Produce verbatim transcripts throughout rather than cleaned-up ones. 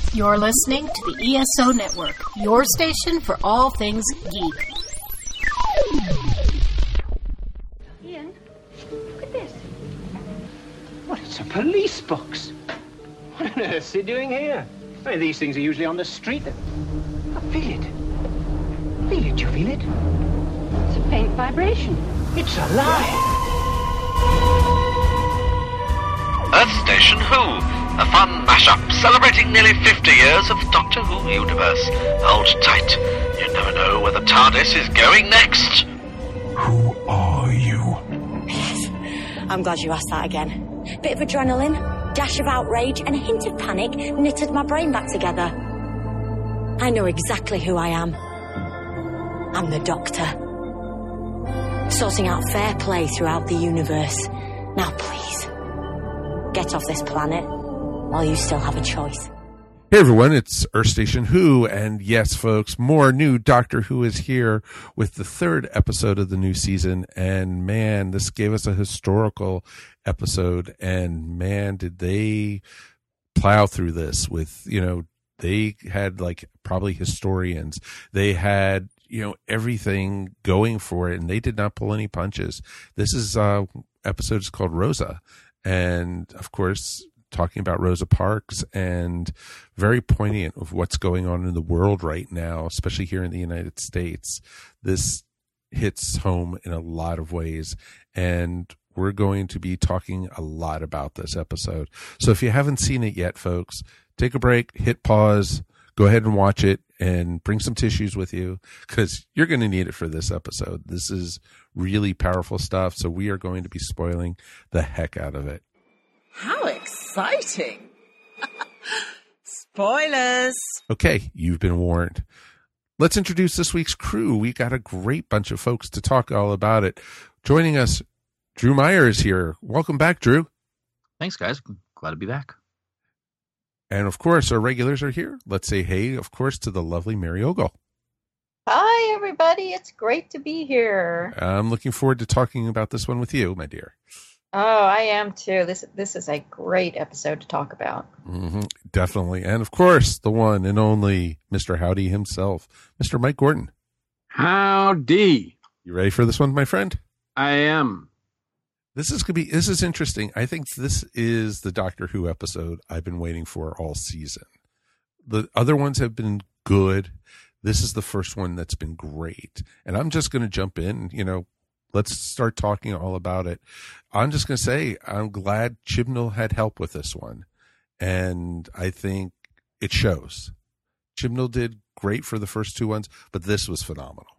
You're listening to the E S O Network, your station for all things geek. Ian, look at this. What, it's a police box. What on earth is he doing here? I mean, these things are usually on the street. I feel it. Feel it, you feel it? It's a faint vibration. It's alive. Earth Station Who, a fun mashup celebrating nearly fifty years of Doctor Who universe. Hold tight. You never know where the TARDIS is going next. Who are you? Yes, I'm glad you asked that again. Bit of adrenaline, dash of outrage, and a hint of panic knitted my brain back together. I know exactly who I am. I'm the Doctor. Sorting out fair play throughout the universe. Now please, get off this planet while you still have a choice. Hey everyone, it's Earth Station Who, and yes folks, more new Doctor Who is here with the third episode of the new season, and man, this gave us a historical episode, and man, did they plow through this with, you know, they had like probably historians, they had, you know, everything going for it, and they did not pull any punches. This is, uh, episode is called Rosa, and of course, talking about Rosa Parks, and very poignant of what's going on in the world right now, especially here in the United States. This hits home in a lot of ways, and we're going to be talking a lot about this episode. So if you haven't seen it yet, folks, take a break, hit pause, go ahead and watch it, and bring some tissues with you, because you're going to need it for this episode. This is really powerful stuff, so we are going to be spoiling the heck out of it. How exciting! Spoilers! Okay, you've been warned. Let's introduce this week's crew. We got a great bunch of folks to talk all about it. Joining us, Drew Meyer is here. Welcome back, Drew. Thanks, guys. Glad to be back. And of course, our regulars are here. Let's say hey, of course, to the lovely Mary Ogle. Hi, everybody. It's great to be here. I'm looking forward to talking about this one with you, my dear. Oh, I am too. This this is a great episode to talk about. Mm-hmm, definitely. And of course, the one and only Mister Howdy himself, Mister Mike Gordon. Howdy. You ready for this one, my friend? I am. This is gonna be this is interesting. I think this is the Doctor Who episode I've been waiting for all season. The other ones have been good. This is the first one that's been great. And I'm just gonna jump in, you know. Let's start talking all about it. I'm just going to say I'm glad Chibnall had help with this one. And I think it shows. Chibnall did great for the first two ones, but this was phenomenal.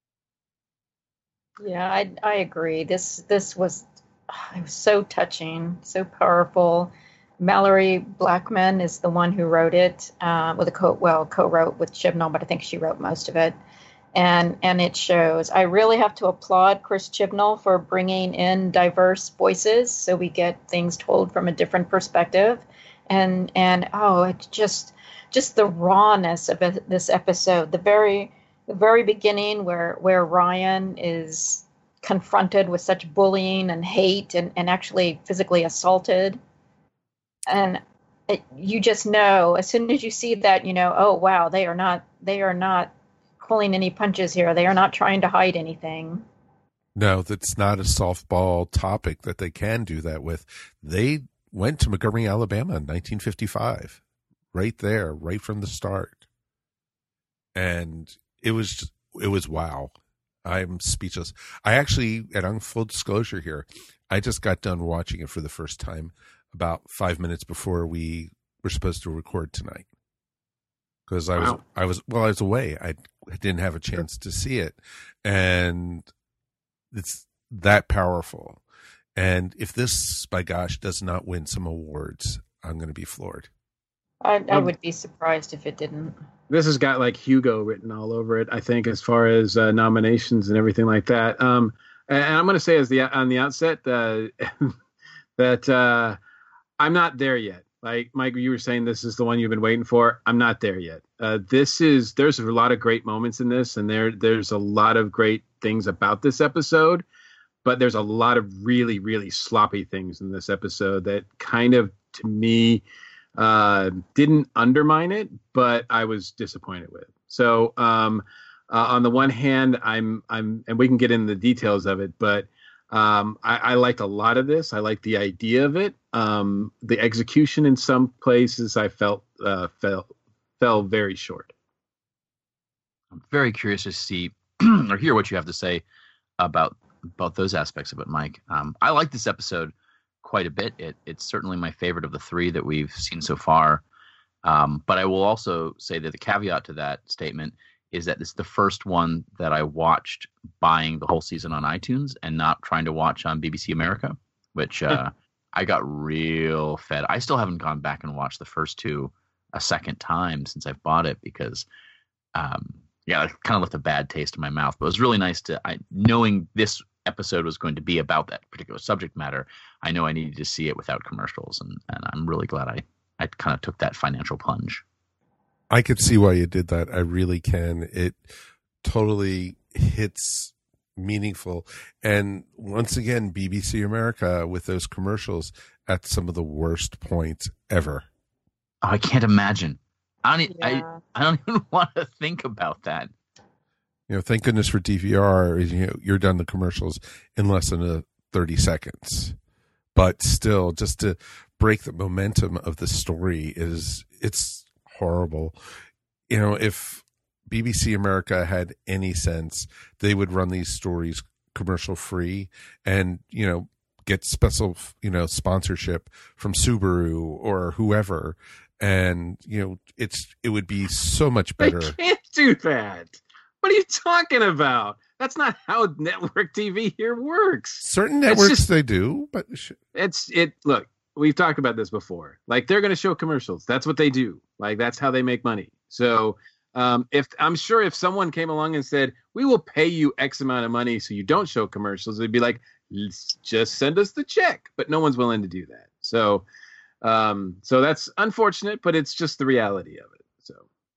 Yeah, I I agree. This this was, it was so touching, so powerful. Mallory Blackman is the one who wrote it, uh, with a co well co-wrote with Chibnall, but I think she wrote most of it. And and it shows. I really have to applaud Chris Chibnall for bringing in diverse voices, so we get things told from a different perspective. And and oh, it's just just the rawness of it, this episode. The very the very beginning, where where Ryan is confronted with such bullying and hate, and, and actually physically assaulted. And it, you just know, as soon as you see that, you know, oh wow, they are not they are not. pulling any punches here. They are not trying to hide anything. No, that's not a softball topic that they can do that with. They went to Montgomery, Alabama in nineteen fifty-five, right there, right from the start. And it was, it was wow. I'm speechless. I actually, and on full disclosure here, I just got done watching it for the first time about five minutes before we were supposed to record tonight. Because I was, wow. I was, well, I was away. I, I didn't have a chance to see it. And it's that powerful. And if this, by gosh, does not win some awards, I'm going to be floored. I, I would be surprised if it didn't. This has got like Hugo written all over it, I think, as far as uh, nominations and everything like that. Um, and I'm going to say as the on the outset uh, that uh, I'm not there yet. Like, Mike, you were saying this is the one you've been waiting for. I'm not there yet. Uh, this is, there's a lot of great moments in this, and there there's a lot of great things about this episode, but there's a lot of really, really sloppy things in this episode that kind of, to me, uh, didn't undermine it, but I was disappointed with. So um, uh, on the one hand, I'm I'm and we can get into the details of it, but um, I, I liked a lot of this. I liked the idea of it. Um, the execution in some places I felt uh, fell fell very short. I'm very curious to see or hear what you have to say about about those aspects of it, Mike. Um, I like this episode quite a bit. It, it's certainly my favorite of the three that we've seen so far. Um, but I will also say that the caveat to that statement is that it's the first one that I watched buying the whole season on iTunes and not trying to watch on B B C America, which uh, I got real fed. I still haven't gone back and watched the first two a second time since I've bought it because, um, yeah, it kind of left a bad taste in my mouth. But it was really nice to, I, knowing this episode was going to be about that particular subject matter, I know I needed to see it without commercials, and, and I'm really glad I, I kind of took that financial plunge. I could see why you did that. I really can. It totally hits meaningful. And once again, B B C America with those commercials at some of the worst points ever. Oh, I can't imagine. I don't, Yeah. I, I don't even want to think about that. You know, thank goodness for D V R. You know, you're done the commercials in less than a thirty seconds. But still, just to break the momentum of the story is it's horrible. You know, if B B C America had any sense, they would run these stories commercial free and, you know, get special, you know, sponsorship from Subaru or whoever. And, you know, it's it would be so much better. They can't do that. What are you talking about? That's not how network T V here works. Certain networks just, they do, but it's it. Look, we've talked about this before. Like they're going to show commercials. That's what they do. Like that's how they make money. So um, if I'm sure if someone came along and said we will pay you X amount of money so you don't show commercials, they'd be like, just send us the check. But no one's willing to do that. So um, so that's unfortunate, but it's just the reality of it. So.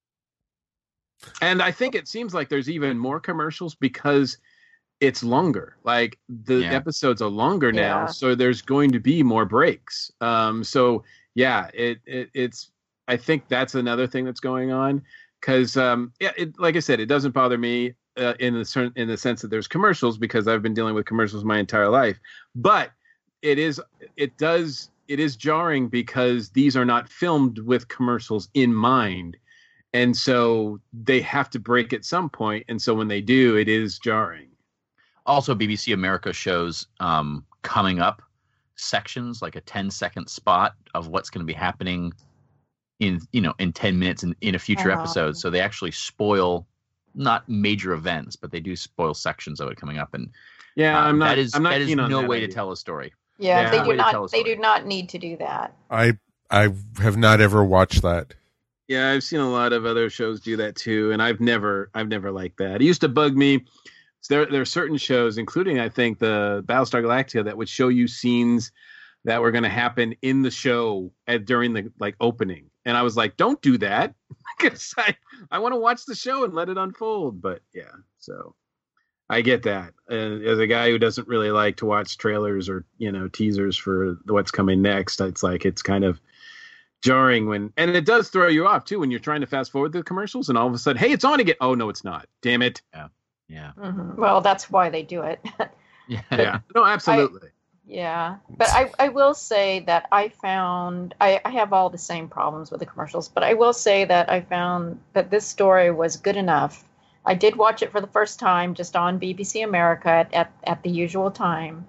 And I think it seems like there's even more commercials because it's longer. Like the Yeah. episodes are longer now, Yeah. so there's going to be more breaks. Um, so yeah, it, it it's. I think that's another thing that's going on because um, yeah, it, like I said, it doesn't bother me uh, in the certain in the sense that there's commercials because I've been dealing with commercials my entire life. But it is it does it is jarring because these are not filmed with commercials in mind. And so they have to break at some point. And so when they do, it is jarring. Also, B B C America shows um, coming up sections, like a ten second spot of what's going to be happening in, you know, in ten minutes in, in a future Uh-huh. episode. So they actually spoil not major events, but they do spoil sections of it coming up. And Yeah, uh, I'm not. that is, I'm not that is keen on no that way idea. to tell a story. Yeah, Yeah. they Way do to tell a not. They story. do not need to do that. I I have not ever watched that. Yeah, I've seen a lot of other shows do that too, and I've never, I've never liked that. It used to bug me. There, there are certain shows, including I think the Battlestar Galactica, that would show you scenes that were going to happen in the show at, during the like opening, and I was like, "Don't do that," because I, I want to watch the show and let it unfold. But yeah, so I get that. And as a guy who doesn't really like to watch trailers or you know teasers for what's coming next, it's like it's kind of jarring when, and it does throw you off too when you're trying to fast forward the commercials and all of a sudden, hey, it's on again. Oh no, it's not. Damn it. Yeah. Yeah. Mhm. Well, that's why they do it. Yeah. Yeah. No, absolutely. Yeah, but I, I will say that I found I, I have all the same problems with the commercials, but I will say that I found that this story was good enough. I did watch it for the first time just on B B C America at, at, at the usual time,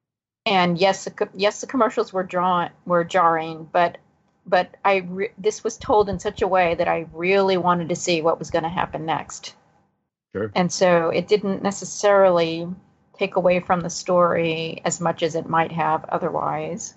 and yes, the, co- yes, the commercials were drawn were jarring, but but I re- this was told in such a way that I really wanted to see what was going to happen next. Sure. And so it didn't necessarily take away from the story as much as it might have otherwise.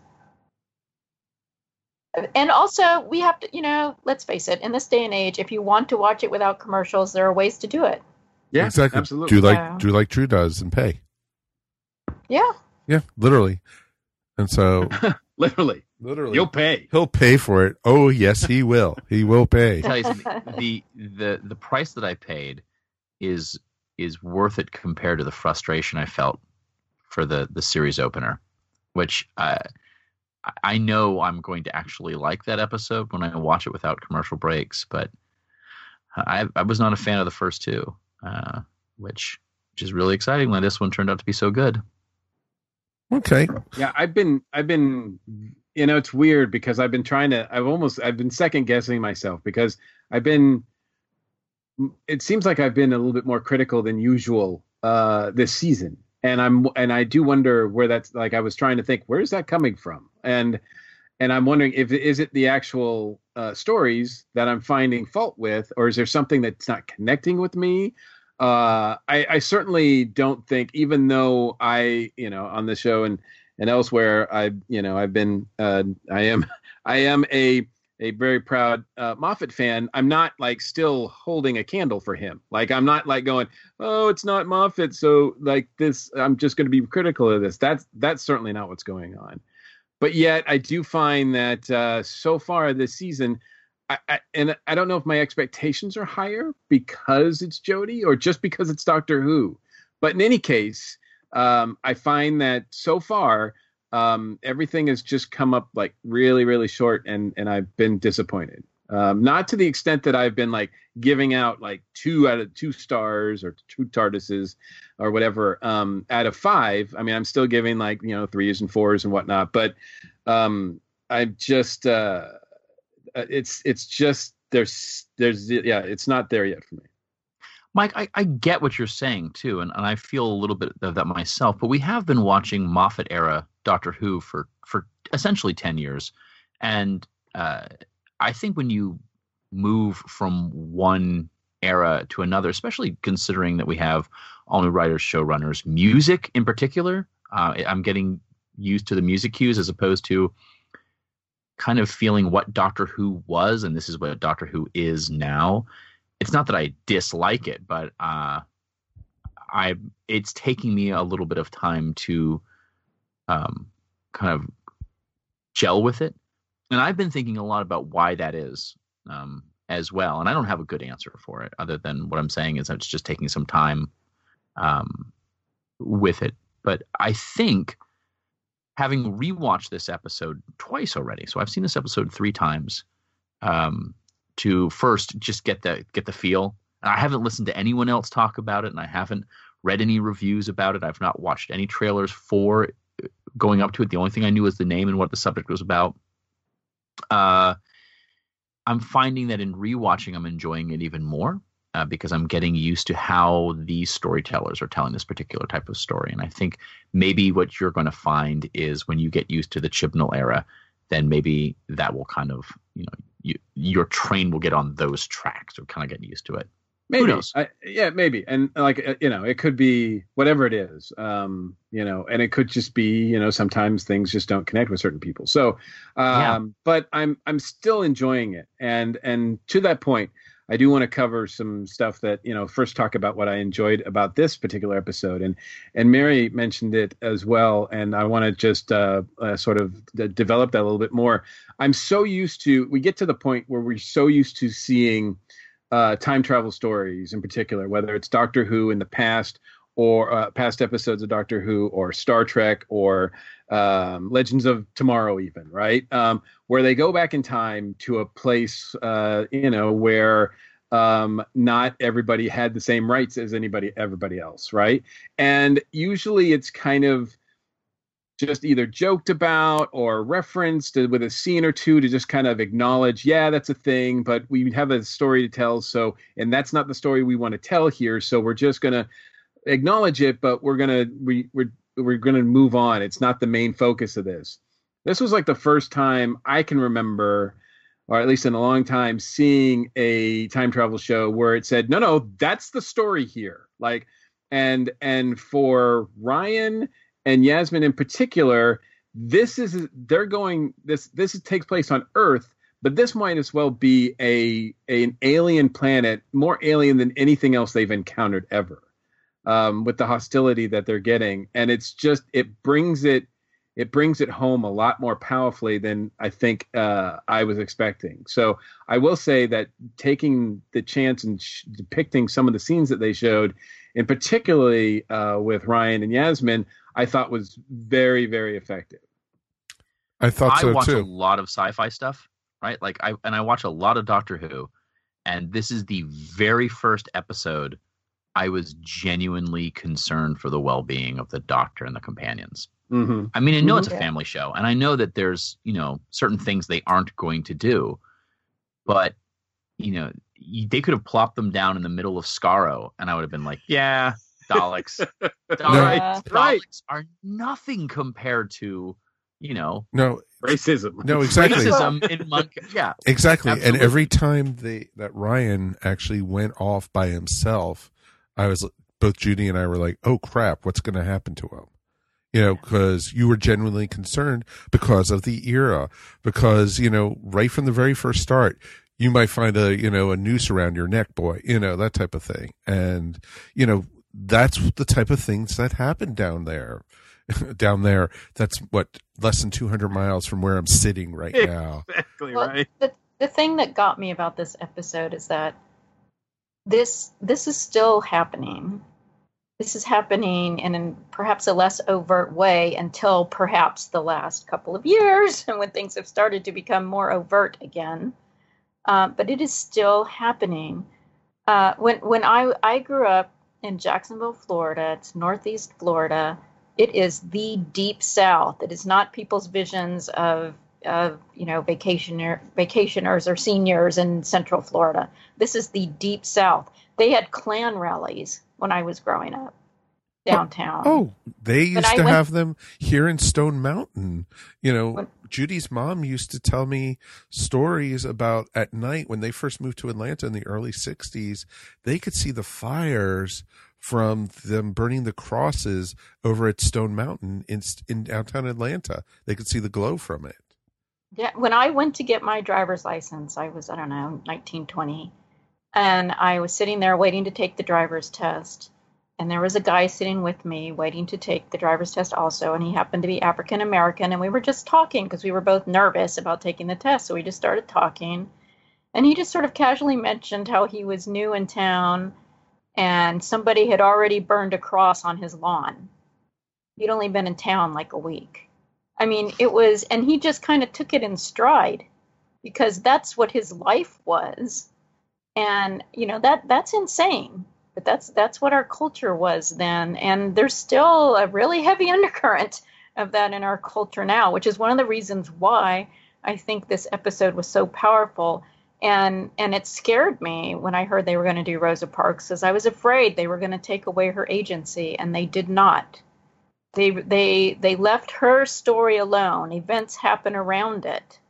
And also, we have to, you know, let's face it, in this day and age, if you want to watch it without commercials, there are ways to do it. Yeah, exactly. absolutely. Do like Yeah. do like True does and pay. Yeah. Yeah, literally. And so Literally. literally You'll pay. he'll pay for it. Oh yes, he will. He will pay. Tell you something, the the the price that I paid is is worth it compared to the frustration I felt for the the series opener, which uh, I know I'm going to actually like that episode when I watch it without commercial breaks, but I, I was not a fan of the first two, uh, which, which is really exciting when this one turned out to be so good. Okay. Yeah, I've been, I've been, you know, it's weird because I've been trying to, I've almost, I've been second guessing myself because I've been, it seems like I've been a little bit more critical than usual uh, this season. And I'm, and I do wonder where that's like, I was trying to think, where is that coming from? And, and I'm wondering if, is it the actual uh, stories that I'm finding fault with, or is there something that's not connecting with me? Uh, I, I certainly don't think, even though I, you know, on the show and, and elsewhere, I, you know, I've been, uh, I am, I am a, a very proud uh, Moffat fan. I'm not like still holding a candle for him. Like, I'm not like going, oh, it's not Moffat, so like this, I'm just going to be critical of this. That's, that's certainly not what's going on. But yet I do find that uh, so far this season, I, I, and I don't know if my expectations are higher because it's Jodie or just because it's Doctor Who. But in any case, um, I find that so far, um, everything has just come up like really, really short, and, and I've been disappointed. Um, not to the extent that I've been like giving out like two out of two stars or two TARDISes or whatever um, out of five. I mean, I'm still giving like, you know, threes and fours and whatnot, but um, I've just, uh, it's, it's just, there's, there's, yeah, it's not there yet for me. Mike, I, I get what you're saying too, and, and I feel a little bit of that myself, but we have been watching Moffat era Doctor Who for, for essentially ten years. And uh, I think when you move from one era to another, especially considering that we have all new writers, showrunners, music in particular, uh, I'm getting used to the music cues as opposed to kind of feeling what Doctor Who was, and this is what Doctor Who is now. It's not that I dislike it, but uh, I it's taking me a little bit of time to um, kind of gel with it. And I've been thinking a lot about why that is um, as well. And I don't have a good answer for it other than what I'm saying is that it's just taking some time um, with it. But I think having rewatched this episode twice already, so I've seen this episode three times, um, to first just get the get the feel. And I haven't listened to anyone else talk about it, and I haven't read any reviews about it. I've not watched any trailers for going up to it. The only thing I knew was the name and what the subject was about. Uh, I'm finding that in rewatching, I'm enjoying it even more uh, because I'm getting used to how these storytellers are telling this particular type of story. And I think maybe what you're going to find is when you get used to the Chibnall era, then maybe that will kind of, you know, you, your train will get on those tracks or kind of get used to it. Maybe. Who knows? I, yeah, maybe. And like, uh, you know, it could be whatever it is, um, you know, and it could just be, you know, sometimes things just don't connect with certain people. So, um, yeah. but I'm, I'm still enjoying it. And, and to that point, I do want to cover some stuff that, you know, first talk about what I enjoyed about this particular episode. And, and Mary mentioned it as well. And I want to just uh, uh, sort of d- develop that a little bit more. I'm so used to, we get to the point where we're so used to seeing uh, time travel stories in particular, whether it's Doctor Who in the past or uh, past episodes of Doctor Who or Star Trek or um, Legends of Tomorrow even, right? Um, where they go back in time to a place, uh, you know, where um, not everybody had the same rights as anybody, everybody else, right? And usually it's kind of just either joked about or referenced with a scene or two to just kind of acknowledge, yeah, that's a thing, but we have a story to tell. So, and that's not the story we want to tell here. So we're just going to acknowledge it, but we're going to, we, we're, we're going to move on. It's not the main focus of this. This was like the first time I can remember, or at least in a long time, seeing a time travel show where it said, no, no, that's the story here. Like, and, and for Ryan and Yasmin in particular, this is, they're going, this, this takes place on Earth, but this might as well be a, a an alien planet, more alien than anything else they've encountered ever, um, with the hostility that they're getting. And it's just, it brings it, it brings it home a lot more powerfully than I think uh, I was expecting. So I will say that taking the chance and sh- depicting some of the scenes that they showed, and particularly uh, with Ryan and Yasmin, I thought was very, very effective. I thought I so watch too. a lot of sci-fi stuff, right? Like I and I watch a lot of Doctor Who, and this is the very first episode I was genuinely concerned for the well-being of the Doctor and the companions. Mm-hmm. I mean, I know mm-hmm. it's a family show, and I know that there's, you know, certain things they aren't going to do, but, you know, they could have plopped them down in the middle of Skaro, and I would have been like, yeah, Daleks. Daleks, Right, Daleks right. are nothing compared to, you know, No, racism. no, exactly. racism in Monk. Yeah, Exactly. absolutely. And every time they that Ryan actually went off by himself, I was both Judy and I were like, "Oh crap, what's going to happen to him?" You know, because you were genuinely concerned because of the era, because, you know, right from the very first start, you might find a, you know, a noose around your neck, boy, you know, that type of thing. And, you know, that's the type of things that happen down there. Down there, that's what, less than two hundred miles from where I'm sitting right now. Exactly Well, right. the, the thing that got me about this episode is that this this is still happening. This is happening in an, perhaps a less overt way until perhaps the last couple of years, and when things have started to become more overt again. Uh, but it is still happening. Uh, when when I I grew up in Jacksonville, Florida, it's Northeast Florida. It is the deep South. It is not people's visions of of you know vacationer vacationers or seniors in Central Florida. This is the deep South. They had Klan rallies when I was growing up downtown. Oh, they used I to went- have them here in Stone Mountain. You know, When- Judy's mom used to tell me stories about at night when they first moved to Atlanta in the early sixties, they could see the fires from them burning the crosses over at Stone Mountain in, in downtown Atlanta. They could see the glow from it. Yeah, when I went to get my driver's license, I was, I don't know, nineteen, twenty. And I was sitting there waiting to take the driver's test. And there was a guy sitting with me waiting to take the driver's test also. And he happened to be African American. And we were just talking because we were both nervous about taking the test. So we just started talking. And he just sort of casually mentioned how he was new in town and somebody had already burned a cross on his lawn. He'd only been in town like a week. I mean, it was, and he just kind of took it in stride because that's what his life was. And, you know, that that's insane. But that's that's what our culture was then. And there's still a really heavy undercurrent of that in our culture now, which is one of the reasons why I think this episode was so powerful. And and it scared me when I heard they were going to do Rosa Parks, because I was afraid they were going to take away her agency, and they did not. They they they left her story alone. Events happen around it.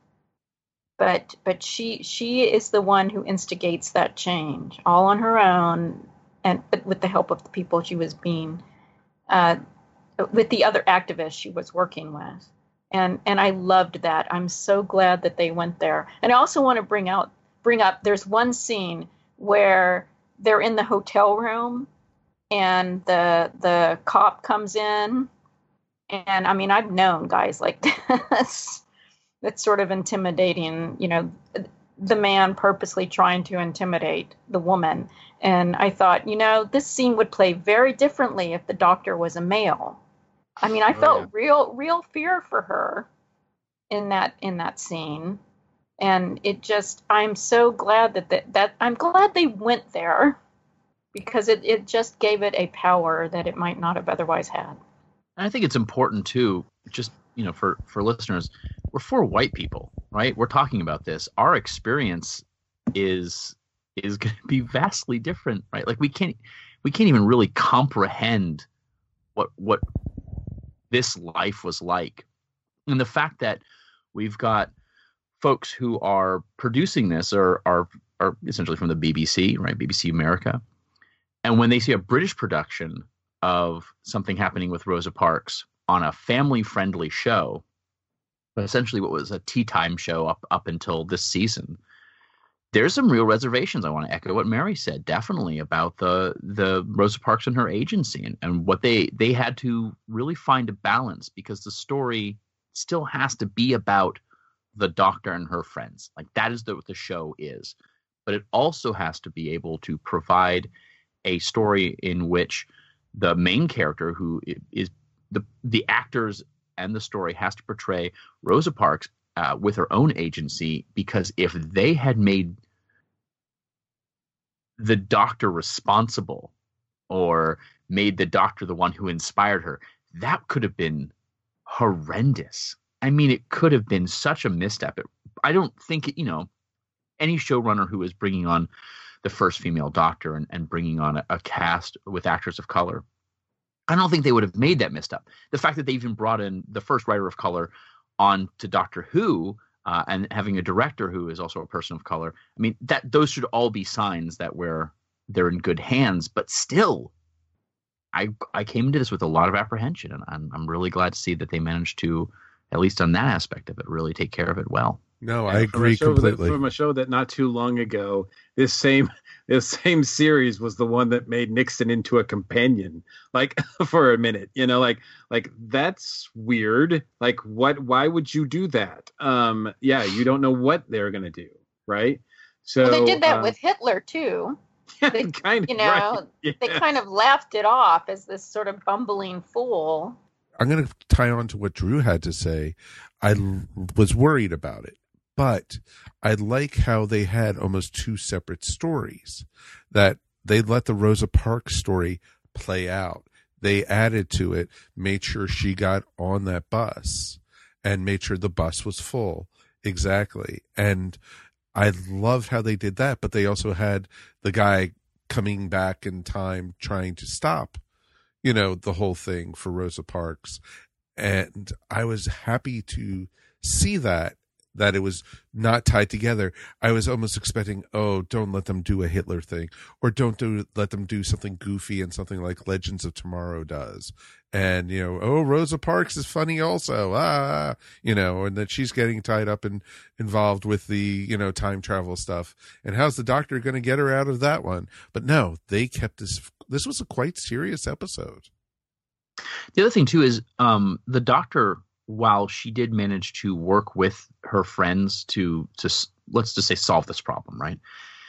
But but she she is the one who instigates that change, all on her own, and but with the help of the people she was being, uh, with the other activists she was working with, and and I loved that. I'm so glad that they went there. And I also want to bring out bring up. There's one scene where they're in the hotel room, and the the cop comes in, and I mean I've known guys like this. That's sort of intimidating, you know, the man purposely trying to intimidate the woman. And I thought, you know, this scene would play very differently if the doctor was a male. I mean, I Oh, felt yeah. real, real fear for her in that in that scene. And it just, I'm so glad that that, that I'm glad they went there, because it, it just gave it a power that it might not have otherwise had. And I think it's important too, just, you know, for, for listeners, we're four white people, right? We're talking about this. Our experience is is going to be vastly different, right? Like we can't we can't even really comprehend what what this life was like. And the fact that we've got folks who are producing this are are are essentially from the B B C, right? B B C America. And when they see a British production of something happening with Rosa Parks on a family-friendly show, but essentially what was a tea time show up, up until this season, there's some real reservations. I want to echo what Mary said, definitely, about the the Rosa Parks and her agency, and, and what they, they had to really find a balance, because the story still has to be about the doctor and her friends. Like, that is the, what the show is. But it also has to be able to provide a story in which the main character, who is the the actors and the story has to portray Rosa Parks uh, with her own agency, because if they had made the Doctor responsible or made the Doctor the one who inspired her, that could have been horrendous. I mean, it could have been such a misstep. It, I don't think, it, you know, any showrunner who is bringing on the first female Doctor and, and bringing on a, a cast with actors of color, I don't think they would have made that misstep. The fact that they even brought in the first writer of color on to Doctor Who, uh, and having a director who is also a person of color, I mean, that those should all be signs that we're they're in good hands. But still, I I came into this with a lot of apprehension, and I'm I'm really glad to see that they managed to, at least on that aspect of it, really take care of it well. No, and I agree from completely. That, from a show that not too long ago, this same this same series was the one that made Nixon into a companion, like for a minute, you know, like like that's weird. Like, what? Why would you do that? Um, yeah, you don't know what they're gonna do, right? So well, they did that um, with Hitler too. They, kind of, you know, right. Yeah. they kind of laughed it off as this sort of bumbling fool. I'm going to tie on to what Drew had to say. I l- was worried about it, but I like how they had almost two separate stories, that they let the Rosa Parks story play out. They added to it, made sure she got on that bus and made sure the bus was full. Exactly. And I loved how they did that, but they also had the guy coming back in time trying to stop, you know, the whole thing for Rosa Parks. And I was happy to see that, that it was not tied together. I was almost expecting, oh, don't let them do a Hitler thing, or don't do let them do something goofy and something like Legends of Tomorrow does. And, you know, oh, Rosa Parks is funny also, ah, you know, and that she's getting tied up and involved with the, you know, time travel stuff. And how's the Doctor going to get her out of that one? But no, they kept this. This was a quite serious episode. The other thing too is um, the Doctor, while she did manage to work with her friends to to let's just say solve this problem, right?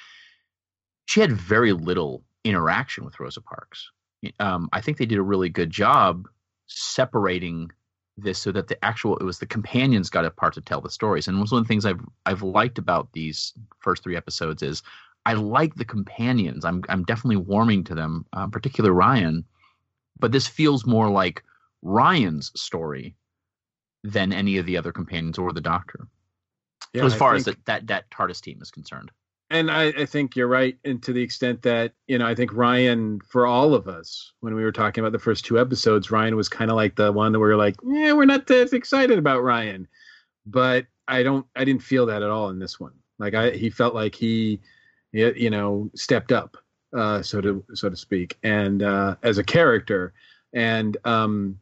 She had very little interaction with Rosa Parks. Um, I think they did a really good job separating this so that the actual it was the companions got a part to tell the stories. And one of the things I've I've liked about these first three episodes is I like the companions. I'm I'm definitely warming to them, uh, particularly Ryan. But this feels more like Ryan's story than any of the other companions or the Doctor. Yeah, as far think, as the, that that TARDIS team is concerned. And I, I think you're right, and to the extent that, you know, I think Ryan, for all of us, when we were talking about the first two episodes, Ryan was kind of like the one that we were like, yeah, we're not that excited about Ryan. But I don't, I didn't feel that at all in this one. Like I, he felt like he, you know, stepped up, uh, so to so to speak, and uh, as a character, and um,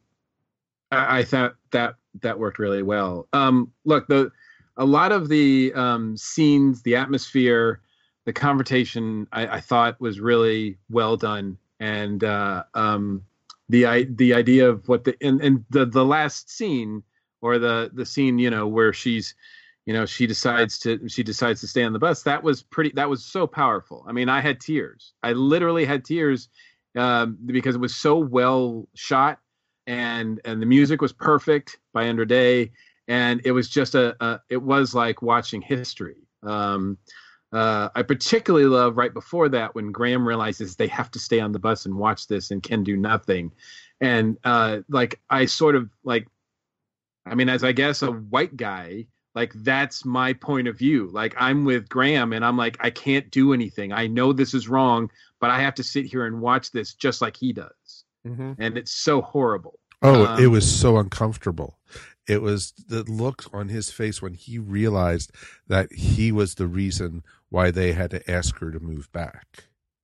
I, I thought that that worked really well. Um, look, the. A lot of the um, scenes, the atmosphere, the confrontation, I, I thought was really well done, and uh, um, the the idea of what the and, and the the last scene, or the the scene, you know, where she's, you know, she decides to she decides to stay on the bus. That was pretty. That was so powerful. I mean, I had tears. I literally had tears um, because it was so well shot, and and the music was perfect by Andra Day. And it was just a, a, it was like watching history. Um, uh, I particularly love right before that when Graham realizes they have to stay on the bus and watch this and can do nothing. And uh, like, I sort of like, I mean, as I guess a white guy, like that's my point of view. Like I'm with Graham and I'm like, I can't do anything. I know this is wrong, but I have to sit here and watch this just like he does. Mm-hmm. And it's so horrible. Oh, um, it was so uncomfortable. It was the look on his face when he realized that he was the reason why they had to ask her to move back.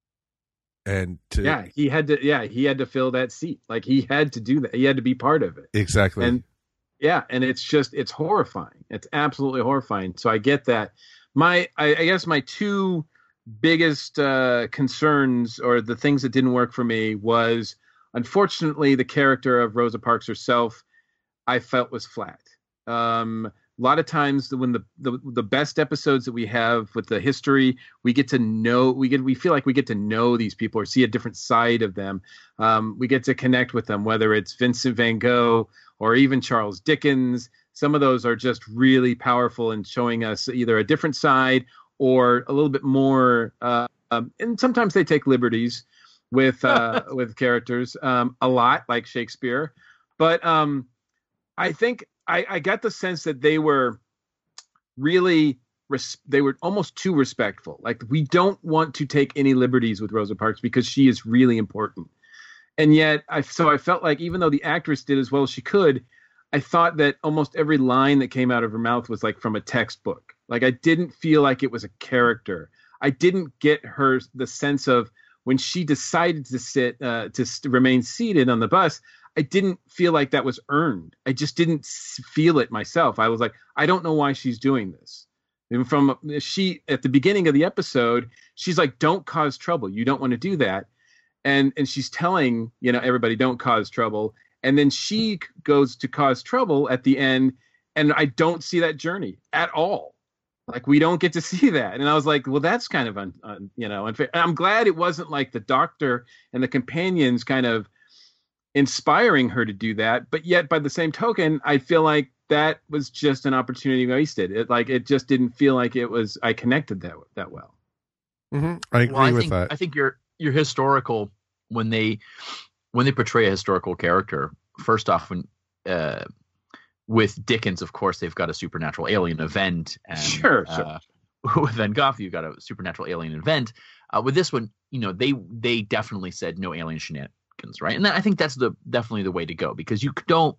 And to, yeah, he had to. Yeah, he had to fill that seat. Like he had to do that. He had to be part of it. Exactly. And yeah, and it's just it's horrifying. It's absolutely horrifying. So I get that. My, I, I guess my two biggest uh, concerns, or the things that didn't work for me, was unfortunately the character of Rosa Parks herself, I felt was flat. Um, A lot of times when the, the the best episodes that we have with the history, we get to know, we get we feel like we get to know these people or see a different side of them. Um, we get to connect with them, whether it's Vincent van Gogh or even Charles Dickens. Some of those are just really powerful in showing us either a different side or a little bit more. Uh, um, and sometimes they take liberties with uh, with characters, um, a lot like Shakespeare. But um, I think. I, I got the sense that they were really, res- they were almost too respectful. Like, we don't want to take any liberties with Rosa Parks because she is really important. And yet, I so I felt like even though the actress did as well as she could, I thought that almost every line that came out of her mouth was like from a textbook. Like, I didn't feel like it was a character. I didn't get her the sense of when she decided to sit, uh, to st- remain seated on the bus, I didn't feel like that was earned. I just didn't feel it myself. I was like, I don't know why she's doing this. And from she at the beginning of the episode, she's like, don't cause trouble. You don't want to do that. And and she's telling, you know, everybody don't cause trouble. And then she goes to cause trouble at the end. And I don't see that journey at all. Like, we don't get to see that. And I was like, well, that's kind of, un, un, you know, unfair. And I'm glad it wasn't like the doctor and the companions kind of inspiring her to do that, but yet by the same token, I feel like that was just an opportunity wasted. It like it just didn't feel like it was. I connected that that well. Mm-hmm. I agree well, I with think, that. I think you're you're historical when they when they portray a historical character. First off, when uh, with Dickens, of course, they've got a supernatural alien event, and sure, sure. Uh, with Van Gogh, you've got a supernatural alien event. Uh, with this one, you know, they they definitely said no alien shenanigans. Right, and then I think that's the definitely the way to go, because you don't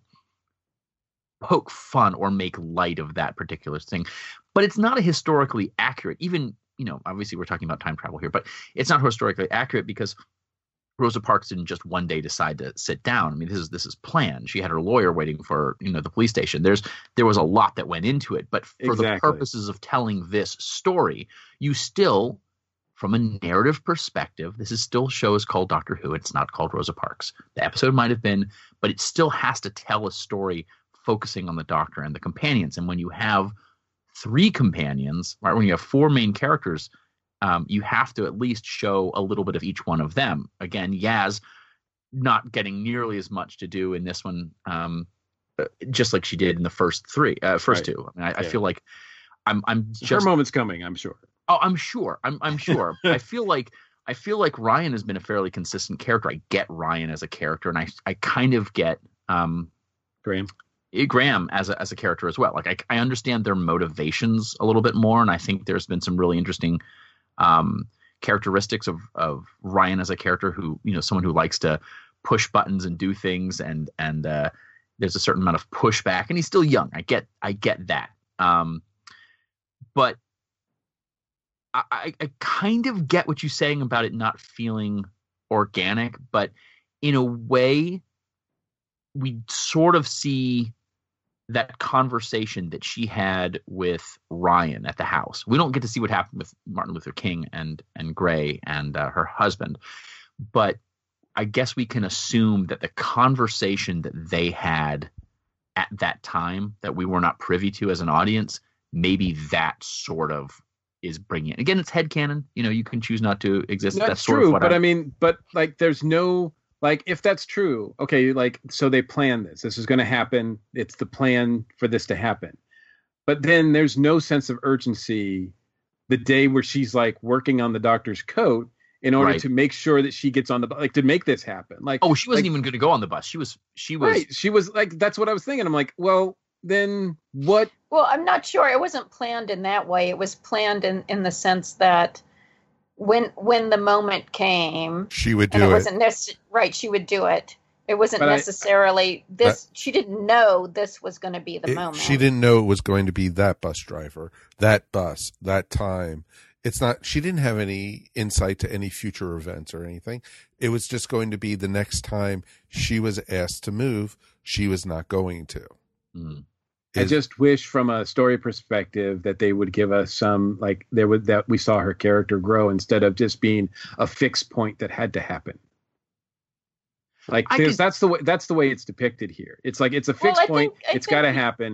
poke fun or make light of that particular thing, but it's not a historically accurate. Even, you know, obviously we're talking about time travel here, but it's not historically accurate because Rosa Parks didn't just one day decide to sit down. I mean, this is this is planned. She had her lawyer waiting for, you know, the police station. There's there was a lot that went into it, but for exactly. the purposes of telling this story, you still. From a narrative perspective, this is still show is called Doctor Who. It's not called Rosa Parks. The episode might have been, but it still has to tell a story focusing on the Doctor and the companions. And when you have three companions, right, when you have four main characters, um, you have to at least show a little bit of each one of them. Again, Yaz not getting nearly as much to do in this one, um, just like she did in the first three, uh, first right. two. I mean, I, yeah. I feel like I'm, I'm just her moment's coming. I'm sure. Oh, I'm sure. I'm I'm sure. I feel like I feel like Ryan has been a fairly consistent character. I get Ryan as a character, and I I kind of get um, Graham Graham as a as a character as well. Like I I understand their motivations a little bit more, and I think there's been some really interesting um, characteristics of of Ryan as a character who, you know, someone who likes to push buttons and do things, and and uh, there's a certain amount of pushback, and he's still young. I get I get that, um, but. I, I kind of get what you're saying about it not feeling organic, but in a way, we sort of see that conversation that she had with Ryan at the house. We don't get to see what happened with Martin Luther King and and Gray and uh, her husband, but I guess we can assume that the conversation that they had at that time that we were not privy to as an audience, maybe that sort of is bringing it. Again, it's headcanon. You know, you can choose not to exist. That's, that's sort true, of what but I, I mean, but like, there's no, like, if that's true, okay, like, so they planned this. This is going to happen. It's the plan for this to happen. But then there's no sense of urgency the day where she's like working on the doctor's coat in order right. to make sure that she gets on the, like, to make this happen. Like, oh, she wasn't like, even going to go on the bus. She was, she was, right. She was like, that's what I was thinking. I'm like, well, then what? Well, I'm not sure. It wasn't planned in that way. It was planned in, in the sense that when when the moment came, she would do and it. it. Wasn't necess- right. She would do it. It wasn't But necessarily I, this. That, she didn't know this was going to be the it, moment. She didn't know it was going to be that bus driver, that bus, that time. It's not. She didn't have any insight to any future events or anything. It was just going to be the next time she was asked to move, she was not going to. Mm. I just wish from a story perspective that they would give us some, like, there would, that we saw her character grow instead of just being a fixed point that had to happen. Like, because that's the way, that's the way it's depicted here. It's like, it's a fixed well, point. Think, it's got to we, happen.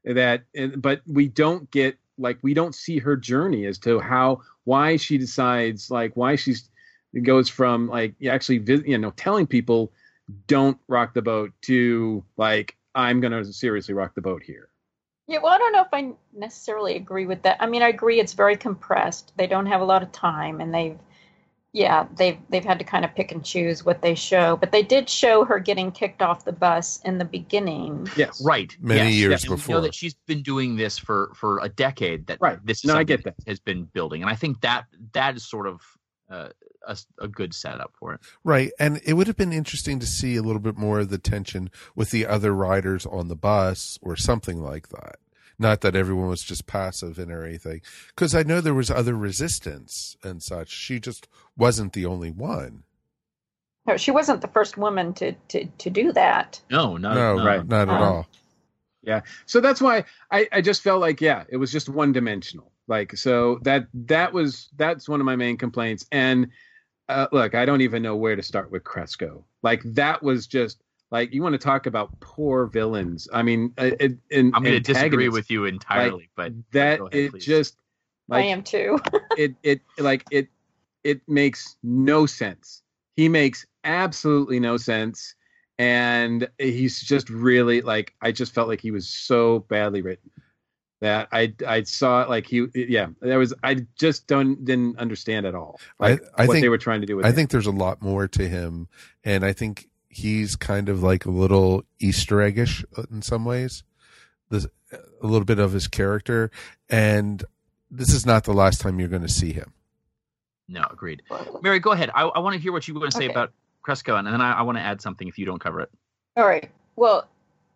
that, but we don't get like we don't see her journey as to how why she decides like why she's goes from like actually you know telling people don't rock the boat to like I'm going to seriously rock the boat here. Yeah, well, I don't know if I necessarily agree with that. I mean, I agree it's very compressed. They don't have a lot of time, and they've, yeah, they've they've had to kind of pick and choose what they show. But they did show her getting kicked off the bus in the beginning. Yes, right. Many yes. years yes. before. We know that she's been doing this for, for a decade. That right. This is no, I something get that. that has been building, and I think that that is sort of uh, a, a good setup for it. Right. And it would have been interesting to see a little bit more of the tension with the other riders on the bus or something like that. Not that everyone was just passive in or anything. Because I know there was other resistance and such. She just wasn't the only one. No, she wasn't the first woman to, to, to do that. No, not, no, no. right, not at Um, all. Yeah. So that's why I, I just felt like, yeah, it was just one dimensional. Like, so that, that was, that's one of my main complaints. And uh, look, I don't even know where to start with Kresko. Like that was just like, you want to talk about poor villains. I mean, uh, it, in, I'm going to disagree antagonists, with you entirely, like, but that go ahead, it please. just, like, I am too. it, it, like it, it makes no sense. He makes absolutely no sense. And he's just really like, I just felt like he was so badly written that I, I saw it like he, yeah, there was, I just don't, didn't understand at all like I, I what think, they were trying to do with I him. think there's a lot more to him. And I think he's kind of like a little Easter eggish in some ways. There's a little bit of his character. And this is not the last time you're going to see him. No, agreed. Mary, go ahead. I, I want to hear what you want to say Okay. about Kresko, and then I, I want to add something if you don't cover it. All right. Well,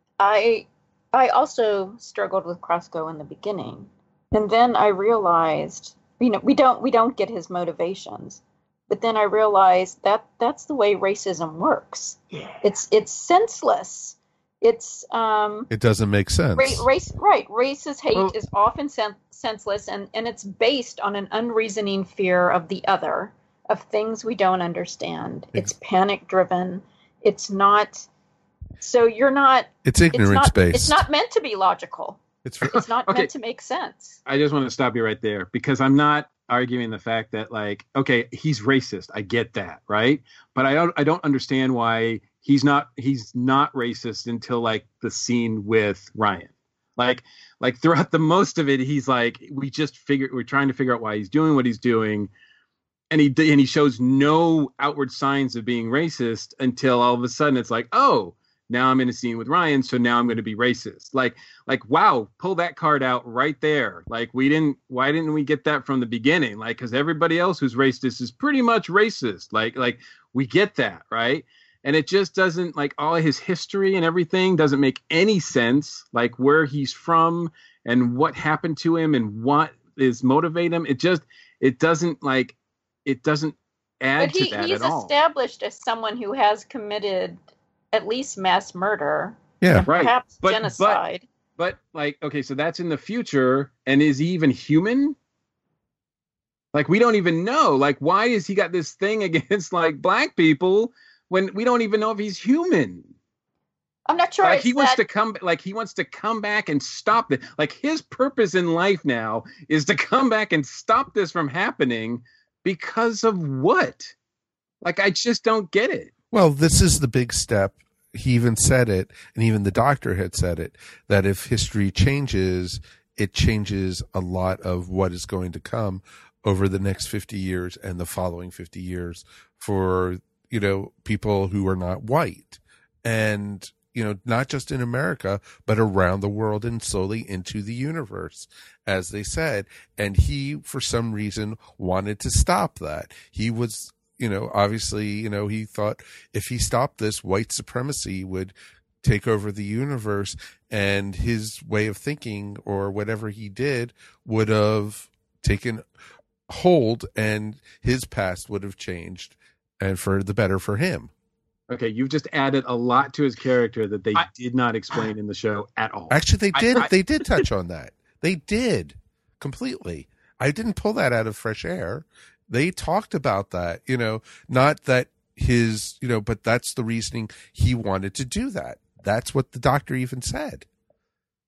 I I also struggled with Kresko in the beginning, and then I realized, you know, we don't we don't get his motivations, but then I realized that that's the way racism works. Yeah. It's it's senseless. It's um. It doesn't make sense. Ra- race right. Racist hate Well- is often sen- senseless, and and it's based on an unreasoning fear of the other, of things we don't understand. It's panic driven. It's not. So you're not. It's ignorance it's not, based. It's not meant to be logical. It's It's not Okay. meant to make sense. I just want to stop you right there because I'm not arguing the fact that like, okay, he's racist. I get that. Right. But I don't, I don't understand why he's not, he's not racist until like the scene with Ryan. Like, like throughout the most of it, he's like, we just figure, we're trying to figure out why he's doing what he's doing. And he, and he shows no outward signs of being racist until all of a sudden it's like, oh, now I'm in a scene with Ryan, so now I'm going to be racist. Like, like, wow, pull that card out right there. Like, we didn't, why didn't we get that from the beginning? Like, because everybody else who's racist is pretty much racist. Like, like we get that, right? And it just doesn't, like, all his history and everything doesn't make any sense. Like, where he's from and what happened to him and what is motivate him. It just, it doesn't, like, it doesn't add But he, to that he's at all. established as someone who has committed at least mass murder. Yeah. and Right. perhaps But- genocide. But like, okay, so that's in the future, and is he even human? Like, we don't even know. Like, why has he got this thing against like black people when we don't even know if he's human? I'm not sure. Like it's he wants that- to come, like he wants to come back and stop it. Like his purpose in life now is to come back and stop this from happening because of what? Like, I just don't get it. Well, this is the big step. He even said it, and even the doctor had said it, that if history changes, it changes a lot of what is going to come over the next fifty years and the following fifty years for, you know, people who are not white. And, you know, not just in America, but around the world and slowly into the universe, as they said. And he, for some reason, wanted to stop that. He was, you know, obviously, you know, he thought if he stopped this, white supremacy would take over the universe, and his way of thinking or whatever he did would have taken hold, and his past would have changed, and for the better for him. Okay, you've just added a lot to his character that they I- did not explain in the show at all. Actually, they I- did. I- they did touch on that. They did completely. I didn't pull that out of fresh air. They talked about that, you know, not that his, you know, but that's the reasoning he wanted to do that. That's what the doctor even said.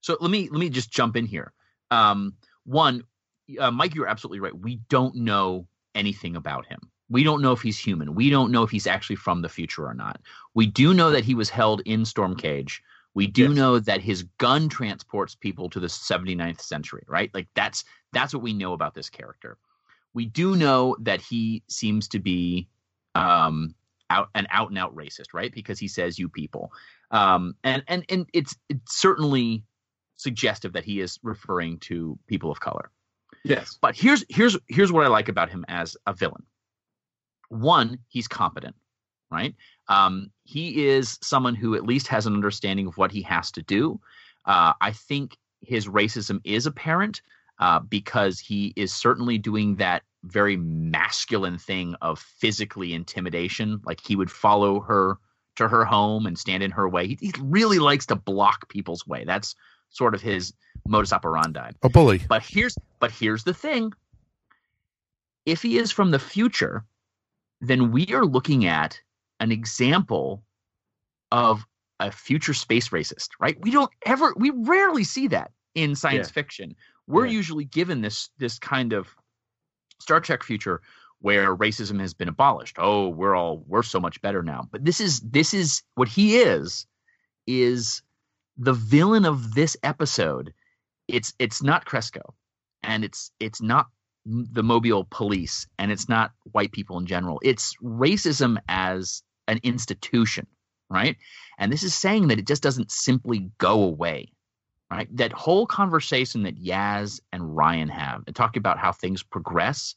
So let me let me just jump in here. Um, one, uh, Mike, you're absolutely right. We don't know anything about him. We don't know if he's human. We don't know if he's actually from the future or not. We do know that he was held in Storm Cage. We do yes. know that his gun transports people to the seventy-ninth century, right? Like that's that's what we know about this character. We do know that he seems to be um, out an out and out racist, right? Because he says "you people," um, and and and it's it's certainly suggestive that he is referring to people of color. Yes, but here's here's here's what I like about him as a villain. One, he's competent, right? Um, he is someone who at least has an understanding of what he has to do. Uh, I think his racism is apparent uh, because he is certainly doing that very masculine thing of physically intimidation. Like he would follow her to her home and stand in her way. He, he really likes to block people's way. That's sort of his modus operandi. A bully. But here's but here's the thing. If he is from the future, then we are looking at an example of a future space racist, right? We don't ever, we rarely see that in science yeah. fiction. We're yeah. usually given this this kind of Star Trek future where racism has been abolished. Oh, we're all we're so much better now. But this is this is what he is is the villain of this episode. It's it's not Kresko, and it's it's not the Mobile police, and it's not white people in general. It's racism as an institution, right? And this is saying that it just doesn't simply go away, right? That whole conversation that Yaz and Ryan have, and talking about how things progress,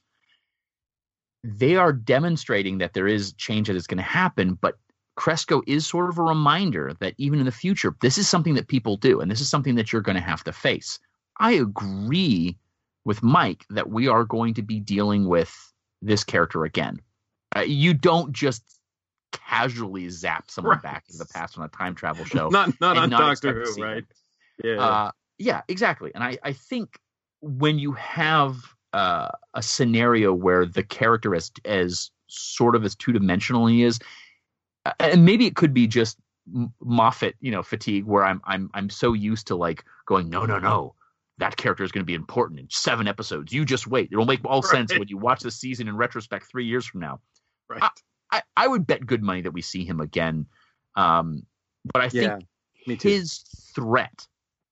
they are demonstrating that there is change that is going to happen, but Kresko is sort of a reminder that even in the future, this is something that people do, and this is something that you're going to have to face. I agree with Mike that we are going to be dealing with this character again. Uh, you don't just casually zap someone right. back into the past on a time travel show. not not on not Doctor Who, right? Yeah, uh, yeah, exactly. And I, I think when you have uh, a scenario where the character as as sort of as two dimensional he is, uh, and maybe it could be just Moffat, you know, fatigue, where I'm I'm I'm so used to like going, no, no, no. That character is going to be important in seven episodes. You just wait. It'll make all right. sense when you watch the season in retrospect three years from now. Right. I, I, I would bet good money that we see him again. Um, but I yeah, think his threat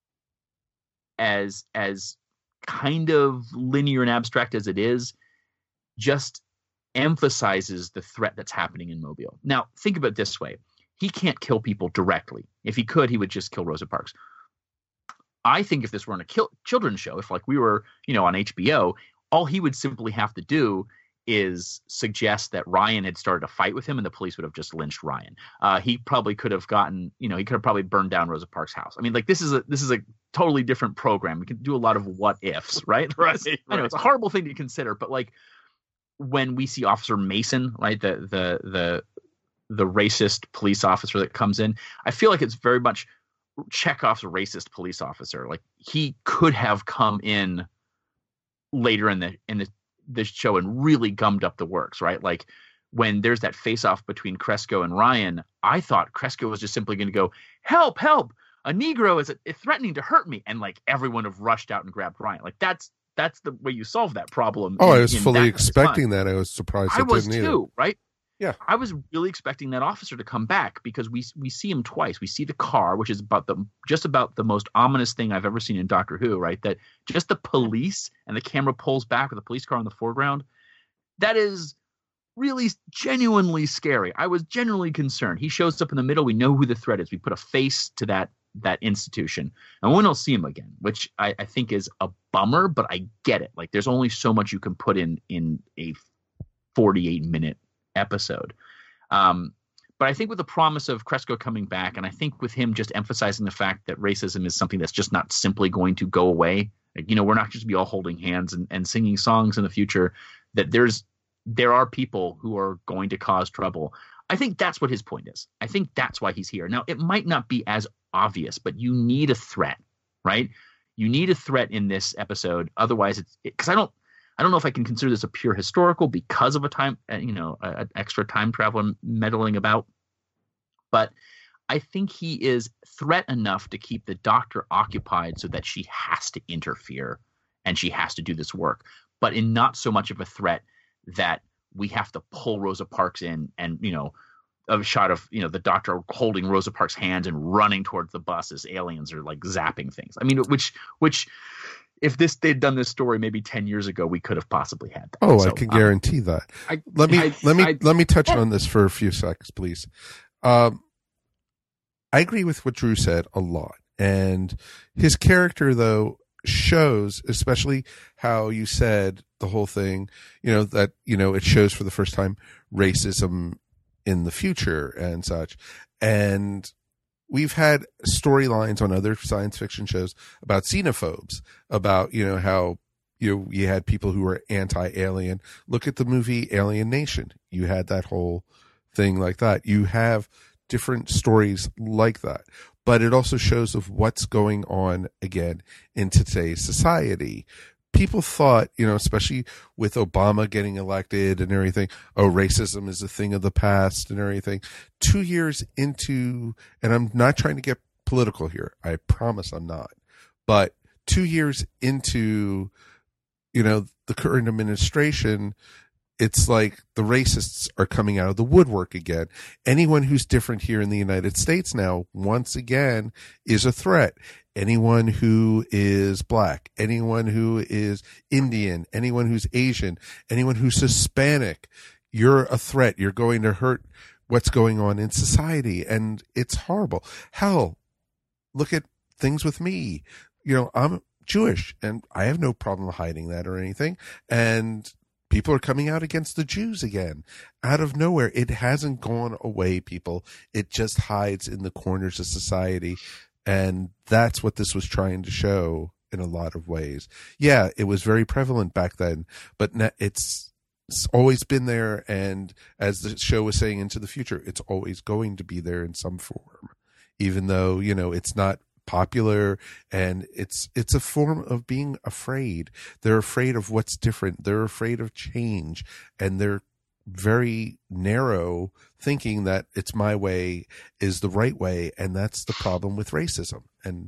as as kind of linear and abstract as it is, just emphasizes the threat that's happening in Mobile. Now, think about it this way. He can't kill people directly. If he could, he would just kill Rosa Parks. I think if this were on a kill, children's show, if like we were, you know, on H B O, all he would simply have to do is suggest that Ryan had started a fight with him and the police would have just lynched Ryan. Uh, he probably could have gotten, you know, he could have probably burned down Rosa Parks' house. I mean, like this is a this is a totally different program. We can do a lot of what ifs, right? right, I right. know it's a horrible thing to consider, but like when we see Officer Mason, right, the the the the racist police officer that comes in, I feel like it's very much Chekhov's racist police officer. Like he could have come in later in the in the this show and really gummed up the works, right? Like when there's that face off between Kresko and Ryan, I thought Kresko was just simply going to go, help, help, a Negro is threatening to hurt me, and like everyone have rushed out and grabbed Ryan. Like that's that's the way you solve that problem. Oh, in, I was fully expecting that. I was surprised. I was didn't too, either. right? Yeah, I was really expecting that officer to come back because we we see him twice. We see the car, which is about the just about the most ominous thing I've ever seen in Doctor Who, right? That just the police and the camera pulls back with the police car in the foreground. That is really genuinely scary. I was genuinely concerned. He shows up in the middle. We know who the threat is. We put a face to that that institution, and we don't see him again, which I, I think is a bummer. But I get it. Like there's only so much you can put in in a forty-eight minute episode. Um, but I think with the promise of Kresko coming back, and I think with him just emphasizing the fact that racism is something that's just not simply going to go away. Like, you know, we're not just be all holding hands and, and singing songs in the future, that there's there are people who are going to cause trouble. I think that's what his point is. I think that's why he's here. Now, it might not be as obvious, but you need a threat, right? You need a threat in this episode. Otherwise, it's because it, I don't I don't know if I can consider this a pure historical because of a time, uh, you know, an extra time travel and meddling about. But I think he is threat enough to keep the Doctor occupied so that she has to interfere and she has to do this work, but in not so much of a threat that we have to pull Rosa Parks in and, you know, a shot of, you know, the Doctor holding Rosa Parks' hands and running towards the bus as aliens are like zapping things. I mean, which, which if this, they'd done this story maybe ten years ago, we could have possibly had that. Oh, so, I can um, guarantee that. I, let me, I, let me, I, let me touch on this for a few seconds, please. Um, I agree with what Drew said a lot. And his character, though, shows, especially how you said the whole thing, you know, that, you know, it shows for the first time racism in the future and such. And we've had storylines on other science fiction shows about xenophobes, about, you know, how, you know, you had people who were anti-alien. Look at the movie Alien Nation. You had that whole thing like that. You have different stories like that, but it also shows of what's going on again in today's society. People thought, you know, especially with Obama getting elected and everything, oh, racism is a thing of the past and everything. Two years into, and I'm not trying to get political here, I promise I'm not, but two years into, you know, the current administration, it's like the racists are coming out of the woodwork again. Anyone who's different here in the United States now, once again, is a threat. Anyone who is black, anyone who is Indian, anyone who's Asian, anyone who's Hispanic, you're a threat. You're going to hurt what's going on in society. And it's horrible. Hell, look at things with me. You know, I'm Jewish and I have no problem hiding that or anything. And people are coming out against the Jews again, out of nowhere. It hasn't gone away, people. It just hides in the corners of society. And that's what this was trying to show in a lot of ways. Yeah, it was very prevalent back then, but it's, it's always been there. And as the show was saying, into the future, it's always going to be there in some form, even though, you know, it's not popular, and it's it's a form of being afraid. They're afraid of what's different. They're afraid of change, and they're very narrow, thinking that it's my way is the right way, and that's the problem with racism. And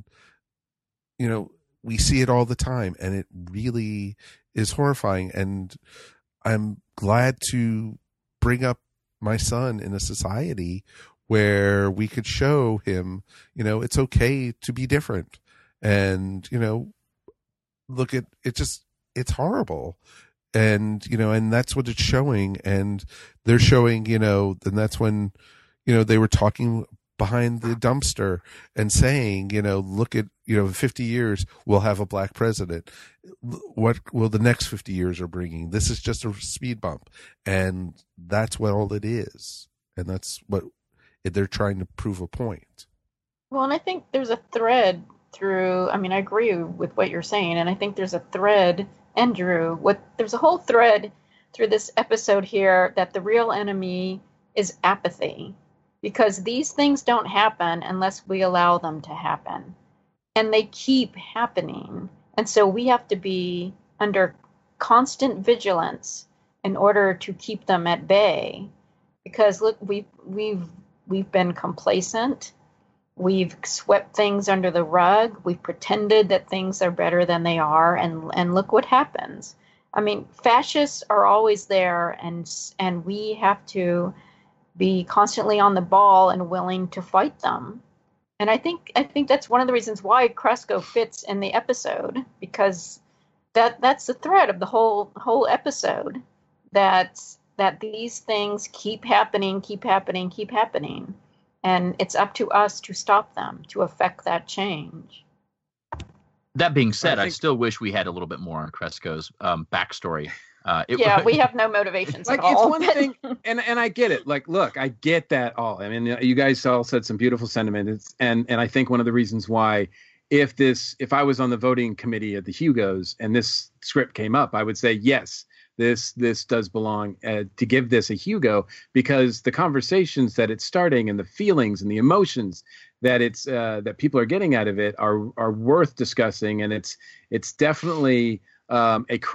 you know, we see it all the time, and it really is horrifying. And I'm glad to bring up my son in a society where we could show him, you know, it's okay to be different. And, you know, look at it, just, it's horrible. And, you know, and that's what it's showing. And they're showing, you know, and that's when, you know, they were talking behind the dumpster and saying, you know, look at, you know, fifty years, we'll have a black president. What will the next fifty years are bringing? This is just a speed bump. And that's what all it is. And that's what they're trying to prove a point. Well, and I think there's a thread through, I mean, I agree with what you're saying, and I think there's a thread, Andrew, what there's a whole thread through this episode here that the real enemy is apathy, because these things don't happen unless we allow them to happen, and they keep happening. And so we have to be under constant vigilance in order to keep them at bay, because look, we've, we've, We've been complacent. We've swept things under the rug. We've pretended that things are better than they are. And, and look what happens. I mean, fascists are always there, and, and we have to be constantly on the ball and willing to fight them. And I think, I think that's one of the reasons why Kresko fits in the episode, because that, that's the thread of the whole, whole episode, that that these things keep happening, keep happening, keep happening. And it's up to us to stop them, to affect that change. That being said, I, I think, still wish we had a little bit more on Kresko's um, backstory. Uh, it, yeah, we have no motivations like, at all. It's one thing, and, and I get it. Like, look, I get that all. I mean, you guys all said some beautiful sentiments. And, and I think one of the reasons why, if this, if I was on the voting committee at the Hugos and this script came up, I would say, yes, This this does belong uh, to give this a Hugo, because the conversations that it's starting and the feelings and the emotions that it's uh, that people are getting out of it are are worth discussing, and it's it's definitely um, a credit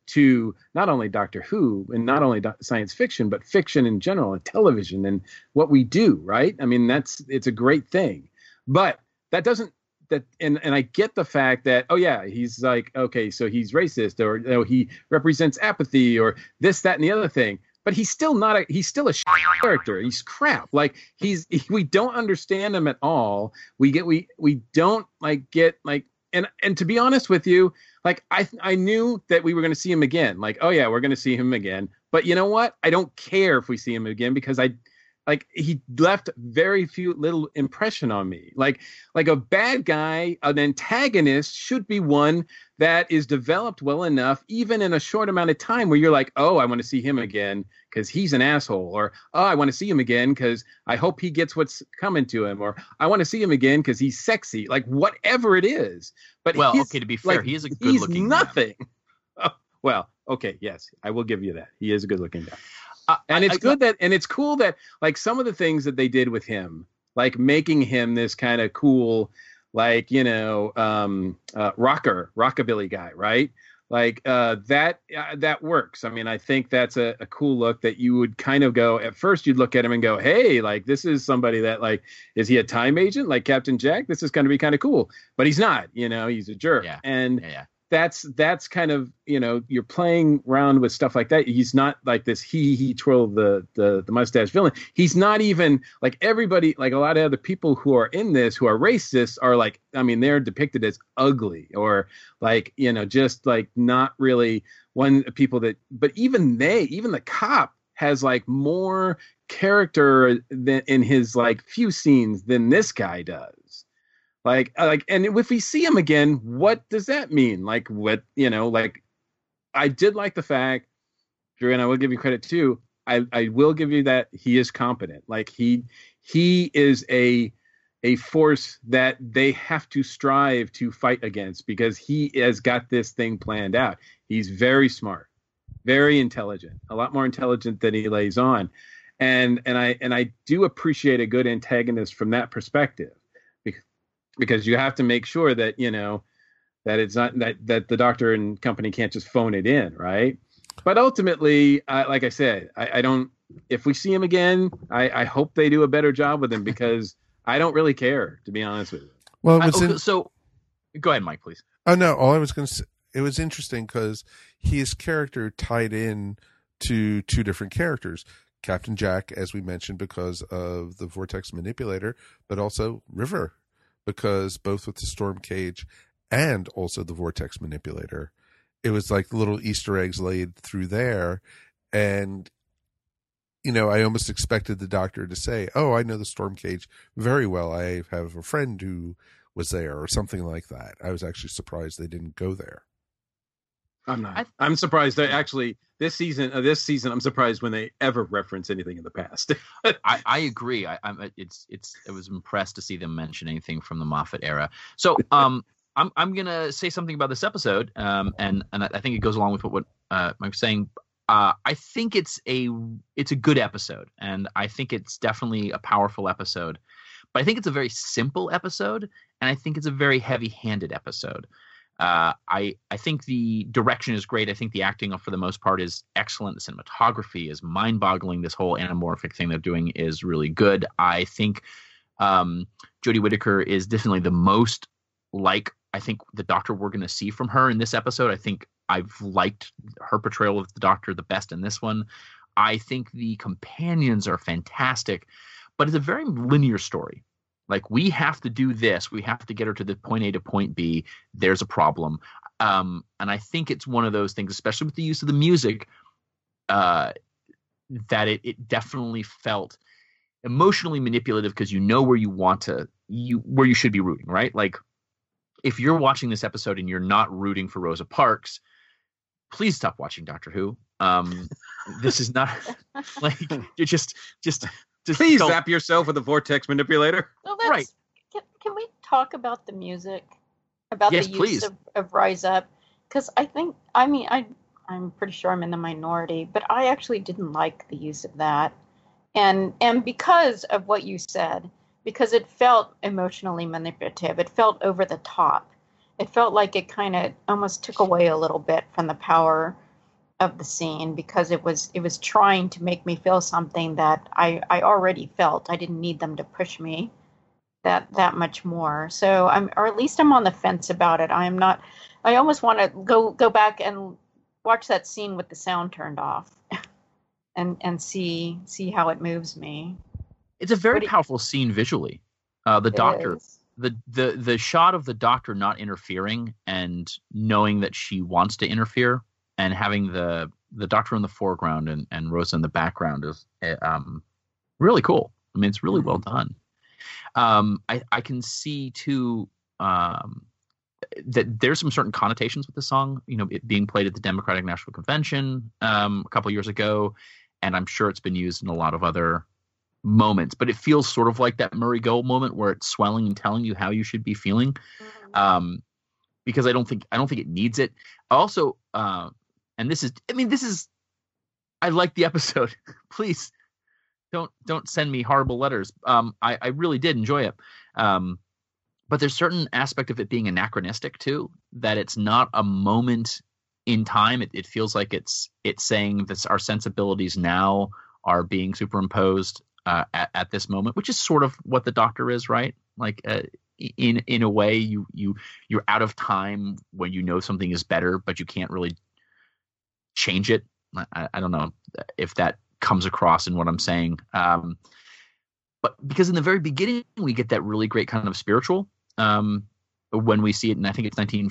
to not only Doctor Who and not only do- science fiction, but fiction in general and television and what we do, right? I mean, that's it's a great thing. But that doesn't that and, and I get the fact that, oh yeah, he's like, okay, so he's racist, or you know, he represents apathy or this, that, and the other thing. But he's still not a he's still a character. He's crap. Like he's he, we don't understand him at all. We get we we don't like get like and and to be honest with you, like I I knew that we were going to see him again. Like, oh yeah, we're going to see him again. But you know what? I don't care if we see him again because I like he left very few little impression on me. Like like a bad guy, an antagonist should be one that is developed well enough, even in a short amount of time, where you're like, oh, I want to see him again because he's an asshole, or oh, I want to see him again because I hope he gets what's coming to him, or I want to see him again because he's sexy, like whatever it is. But well, okay, to be fair, like, he is a good-looking he's nothing. Oh, well, okay, yes, I will give you that. He is a good-looking guy. Uh, and it's I, good I, that, and it's cool that, like, some of the things that they did with him, like making him this kind of cool, like, you know, um, uh, rocker, rockabilly guy, right? Like uh, that, uh, that works. I mean, I think that's a, a cool look that you would kind of go, at first you'd look at him and go, hey, like, this is somebody that, like, is he a time agent? Like Captain Jack? This is going to be kind of cool. But he's not, you know, he's a jerk. Yeah. And yeah, yeah. that's that's kind of, you know, you're playing around with stuff like that. He's not like this he he twirl the, the the mustache villain. He's not even like everybody, like a lot of other people who are in this who are racist are like, I mean, they're depicted as ugly or like, you know, just like not really one people that, but even they, even the cop has like more character than in his like few scenes than this guy does. Like, like, and if we see him again, what does that mean? Like, what, you know, like, I did like the fact, Drew, and I will give you credit too. I, I will give you that he is competent. Like he, he is a, a force that they have to strive to fight against because he has got this thing planned out. He's very smart, very intelligent, a lot more intelligent than he lays on. And, and I, and I do appreciate a good antagonist from that perspective. Because you have to make sure that, you know, that it's not that, that the doctor and company can't just phone it in. Right. But ultimately, uh, like I said, I, I don't if we see him again, I, I hope they do a better job with him because I don't really care, to be honest with you. Well, it was I, in, so go ahead, Mike, please. Oh, no. All I was going to say, it was interesting because his character tied in to two different characters. Captain Jack, as we mentioned, because of the Vortex Manipulator, but also River. Because both with the Storm Cage and also the Vortex Manipulator, it was like little Easter eggs laid through there. And, you know, I almost expected the doctor to say, oh, I know the Storm Cage very well. I have a friend who was there or something like that. I was actually surprised they didn't go there. I'm not. I'm surprised that actually this season, uh, this season, I'm surprised when they ever reference anything in the past. I, I agree. I, I'm. It's. It's. I was impressed to see them mention anything from the Moffat era. So, um, I'm. I'm gonna say something about this episode. Um, and and I think it goes along with what what uh Mike was saying. Uh, I think it's a. It's a good episode, and I think it's definitely a powerful episode. But I think it's a very simple episode, and I think it's a very heavy-handed episode. Uh, I I think the direction is great. I think the acting, for the most part, is excellent. The cinematography is mind-boggling. This whole anamorphic thing they're doing is really good. I think um, Jodie Whittaker is definitely the most like I think the Doctor we're going to see from her in this episode. I think I've liked her portrayal of the Doctor the best in this one. I think the companions are fantastic, but it's a very linear story. Like, we have to do this. We have to get her to the point A to point B. There's a problem. Um, and I think it's one of those things, especially with the use of the music, uh, that it, it definitely felt emotionally manipulative because you know where you want to, you where you should be rooting, right? Like, if you're watching this episode and you're not rooting for Rosa Parks, please stop watching Doctor Who. Um, this is not like you're just just. Just Please don't. zap yourself with a Vortex Manipulator. Well, that's, right. Can, can we talk about the music? About yes, the use please. of, of Rise Up? Because I think, I mean, I, I'm pretty sure I'm in the minority, but I actually didn't like the use of that. And and because of what you said, because it felt emotionally manipulative, it felt over the top. It felt like it kind of almost took away a little bit from the power of the scene because it was it was trying to make me feel something that I, I already felt. I didn't need them to push me that that much more. So I'm or at least I'm on the fence about it. I'm not I almost want to go go back and watch that scene with the sound turned off and and see see how it moves me. It's a very What powerful scene visually. Uh, the It doctor, is. the, the the shot of the doctor not interfering and knowing that she wants to interfere, and having the the doctor in the foreground and, and Rosa in the background is um, really cool. I mean, it's really well done. Um, I I can see too um, that there's some certain connotations with the song. You know, it being played at the Democratic National Convention um, a couple years ago, and I'm sure it's been used in a lot of other moments, but it feels sort of like that Murray Gold moment where it's swelling and telling you how you should be feeling. Mm-hmm. Um, because I don't think I don't think it needs it. Also, uh, and this is, I mean, this is, I like the episode. Please don't don't send me horrible letters. Um, I, I really did enjoy it. Um, but there's certain aspect of it being anachronistic too, that it's not a moment in time. It, it feels like it's it's saying that our sensibilities now are being superimposed Uh, at, at this moment, which is sort of what the doctor is, right? Like uh, in in a way, you you you're out of time when you know something is better, but you can't really change it. I, I don't know if that comes across in what I'm saying, um, but because in the very beginning we get that really great kind of spiritual um, when we see it, and I think it's nineteen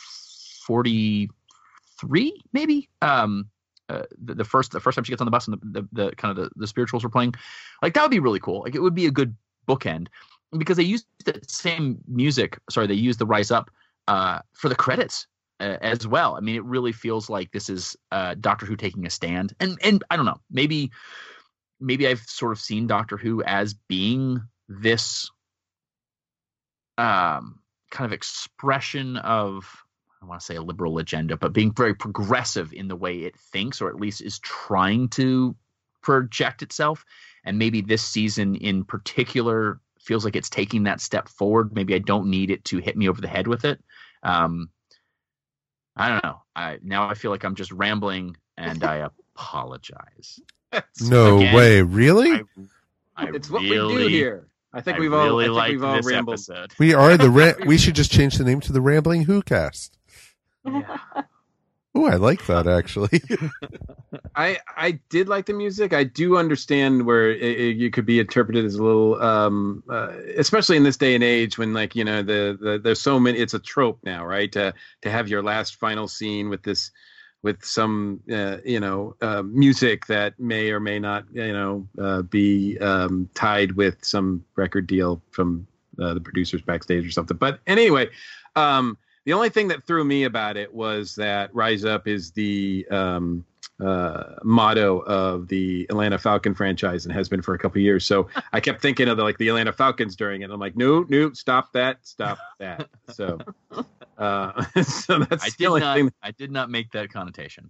forty-three, maybe. Um, Uh, the, the first the first time she gets on the bus and the, the, the kind of the, the spirituals were playing, like that would be really cool. Like it would be a good bookend, because they used the same music. Sorry, they used the Rise Up uh, for the credits uh, as well. I mean, it really feels like this is uh, Doctor Who taking a stand. And and I don't know, maybe maybe I've sort of seen Doctor Who as being this um, kind of expression of, I want to say a liberal agenda, but being very progressive in the way it thinks, or at least is trying to project itself. And maybe this season in particular feels like it's taking that step forward. Maybe I don't need it to hit me over the head with it. Um, I don't know. I, now I feel like I'm just rambling, and I apologize. No Again, way. Really? I, I It's what really, we do here. I think I we've all, really I think liked we've all this rambled. episode. We are the ra- we should just change the name to the Rambling Who Cast. Yeah. Oh, I like that actually. I I did like the music. I do understand where it, it, you could be interpreted as a little, um, uh, especially in this day and age when, like, you know, the, the there's so many. It's a trope now, right? To to have your last final scene with this, with some, uh, you know, uh, music that may or may not, you know, uh, be um, tied with some record deal from uh, the producers backstage or something. But anyway. Um, The only thing that threw me about it was that Rise Up is the um, uh, motto of the Atlanta Falcon franchise and has been for a couple of years. So I kept thinking of the, like the Atlanta Falcons during it. I'm like, no, no, stop that, stop that. So, uh, so that's I the did only not. thing. I did not make that connotation.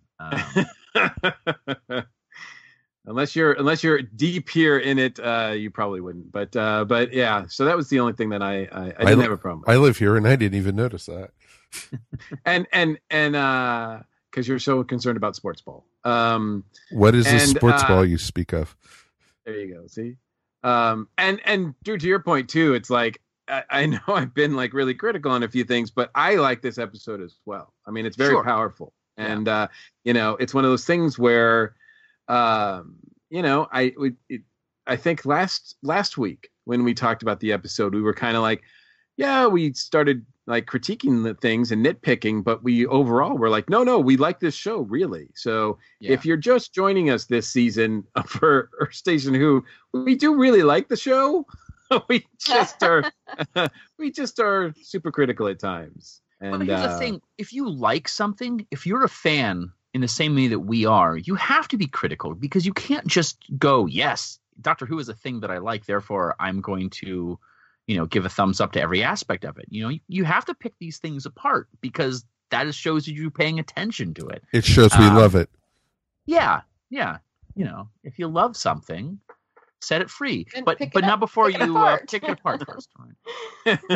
Um, Unless you're unless you're deep here in it, uh, you probably wouldn't. But uh, but yeah, so that was the only thing that I I, I didn't I, have a problem with. I live here and I didn't even notice that. and and and uh because you're so concerned about sports ball. Um What is this and, sports uh, ball you speak of? There you go. See, um and and Drew, to your point too, it's like I, I know I've been like really critical on a few things, but I like this episode as well. I mean, it's very Sure. powerful, and uh you know, it's one of those things where um you know, I we it, I think last last week when we talked about the episode, we were kind of like, yeah, we started like critiquing the things and nitpicking, but we overall were like, no, no, we like this show really. So Yeah. if you're just joining us this season for Earth Station Who, we do really like the show. we just are, we just are super critical at times. And but here's uh, the thing: if you like something, if you're a fan in the same way that we are, you have to be critical, because you can't just go, yes, Doctor Who is a thing that I like, therefore I'm going to, you know, give a thumbs up to every aspect of it. You know, you, you have to pick these things apart, because that is, shows you paying attention to it. It shows we Um, love it. Yeah, yeah. You know, if you love something, set it free, And but pick it but up- not before pick it you uh, apart. pick it apart first. Right?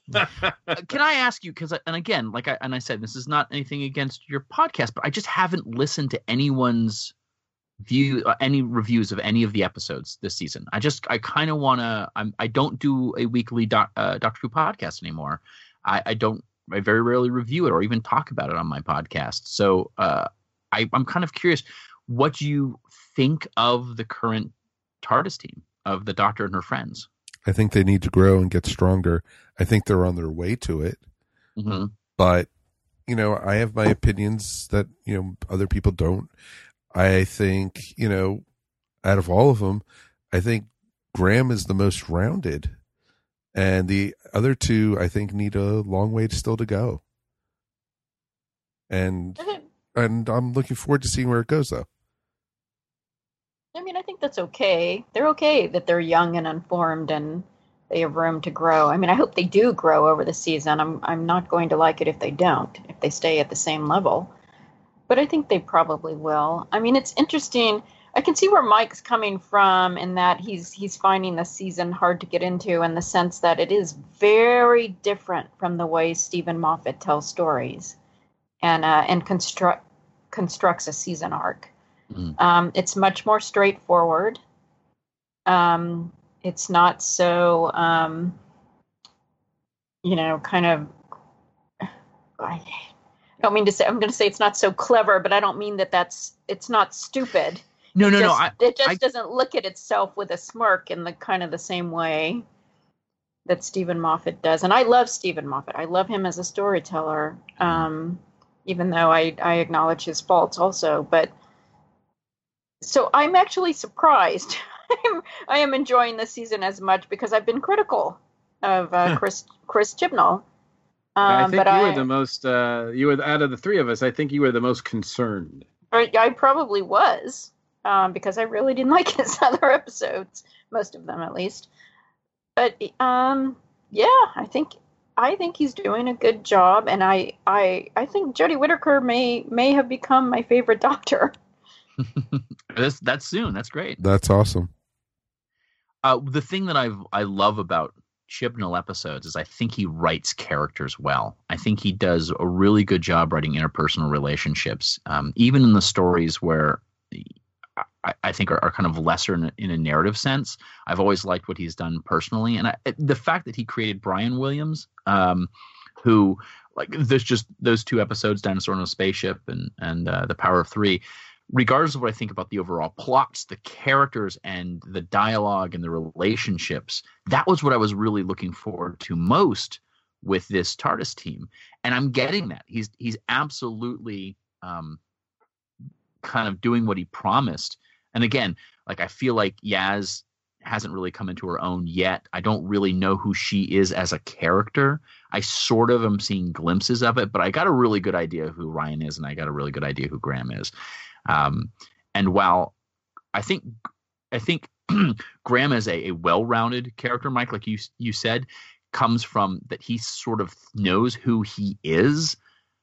Can I ask you, because, and again, like I, and I said, this is not anything against your podcast, but I just haven't listened to anyone's view, uh, any reviews of any of the episodes this season. I just, I kind of want to, I'm, I don't do a weekly doc, uh, Doctor Who podcast anymore. I, I don't, I very rarely review it or even talk about it on my podcast. So uh, I, I'm kind of curious what you think of the current TARDIS team, of the Doctor and her friends. I think they need to grow and get stronger. I think they're on their way to it. Mm-hmm. But, you know, I have my opinions that, you know, other people don't. I think, you know, out of all of them, I think Graham is the most rounded. And the other two, I think, need a long way to still to go. And and I'm looking forward to seeing where it goes, though. I mean, I think that's okay. They're okay that they're young and unformed and they have room to grow. I mean, I hope they do grow over the season. I'm I'm not going to like it if they don't, if they stay at the same level. But I think they probably will. I mean, it's interesting. I can see where Mike's coming from in that he's he's finding the season hard to get into, in the sense that it is very different from the way Stephen Moffat tells stories and uh, and construct constructs a season arc. Mm. Um, it's much more straightforward. Um, it's not so, um, you know, kind of. I don't mean to say. I'm going to say it's not so clever, but I don't mean that that's. It's not stupid. No, it no, just, no. I, it just I, doesn't look at itself with a smirk in the kind of the same way that Stephen Moffat does. And I love Stephen Moffat. I love him as a storyteller, um, even though I, I acknowledge his faults also. But so I'm actually surprised. I'm, I am enjoying this season as much because I've been critical of uh, Chris Chris Chibnall. Um, I think but you I, were the most. Uh, you were out of the three of us. I think you were the most concerned. I, I probably was. Um, because I really didn't like his other episodes, most of them at least. But um, yeah, I think I think he's doing a good job, and I I, I think Jodie Whittaker may may have become my favorite Doctor. that's that's soon. That's great. That's awesome. Uh, the thing that I I love about Chibnall episodes is I think he writes characters well. I think he does a really good job writing interpersonal relationships, um, even in the stories where I, I think are, are kind of lesser in a, in a narrative sense. I've always liked what he's done personally, and I, the fact that he created Brian Williams, um, who like there's just those two episodes, Dinosaur on a Spaceship and and uh, The Power of Three. Regardless of what I think about the overall plots, the characters and the dialogue and the relationships, that was what I was really looking forward to most with this TARDIS team, and I'm getting that. He's he's absolutely. Um, kind of doing what he promised. And again, like I feel like Yaz hasn't really come into her own yet. I don't really know who she is as a character. I sort of am seeing glimpses of it, but I got a really good idea of who Ryan is, and I got a really good idea who Graham is. Um, and while I think I think Graham is a, a well-rounded character, Mike, like you you said, comes from that he sort of knows who he is,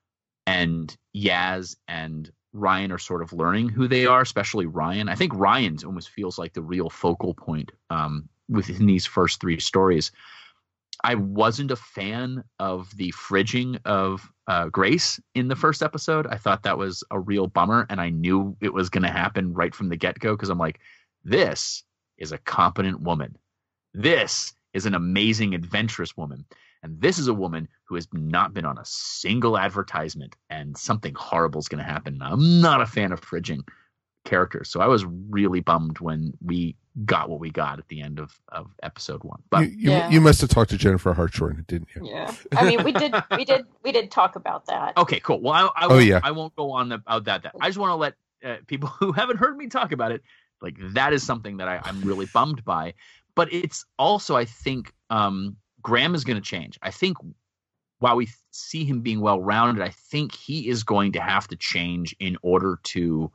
and Yaz and Ryan are sort of learning who they are, especially Ryan. I think Ryan almost feels like the real focal point um, within these first three stories. I wasn't a fan of the fridging of uh, Grace in the first episode. I thought that was a real bummer, and I knew it was going to happen right from the get-go because I'm like, this is a competent woman. This is an amazing, adventurous woman. And this is a woman who has not been on a single advertisement, and something horrible is going to happen. I'm not a fan of fridging characters, so I was really bummed when we got what we got at the end of, of episode one. But you, you, Yeah. you must have talked to Jennifer Hartshorn, didn't you? Yeah, I mean, we did, we did, we did talk about that. okay, cool. Well, I, I, Oh, won't, yeah. I won't go on about that, that. I just want to let uh, people who haven't heard me talk about it, like that is something that I, I'm really bummed by. But it's also, I think, um, Graham is going to change. I think while we see him being well-rounded, I think he is going to have to change in order to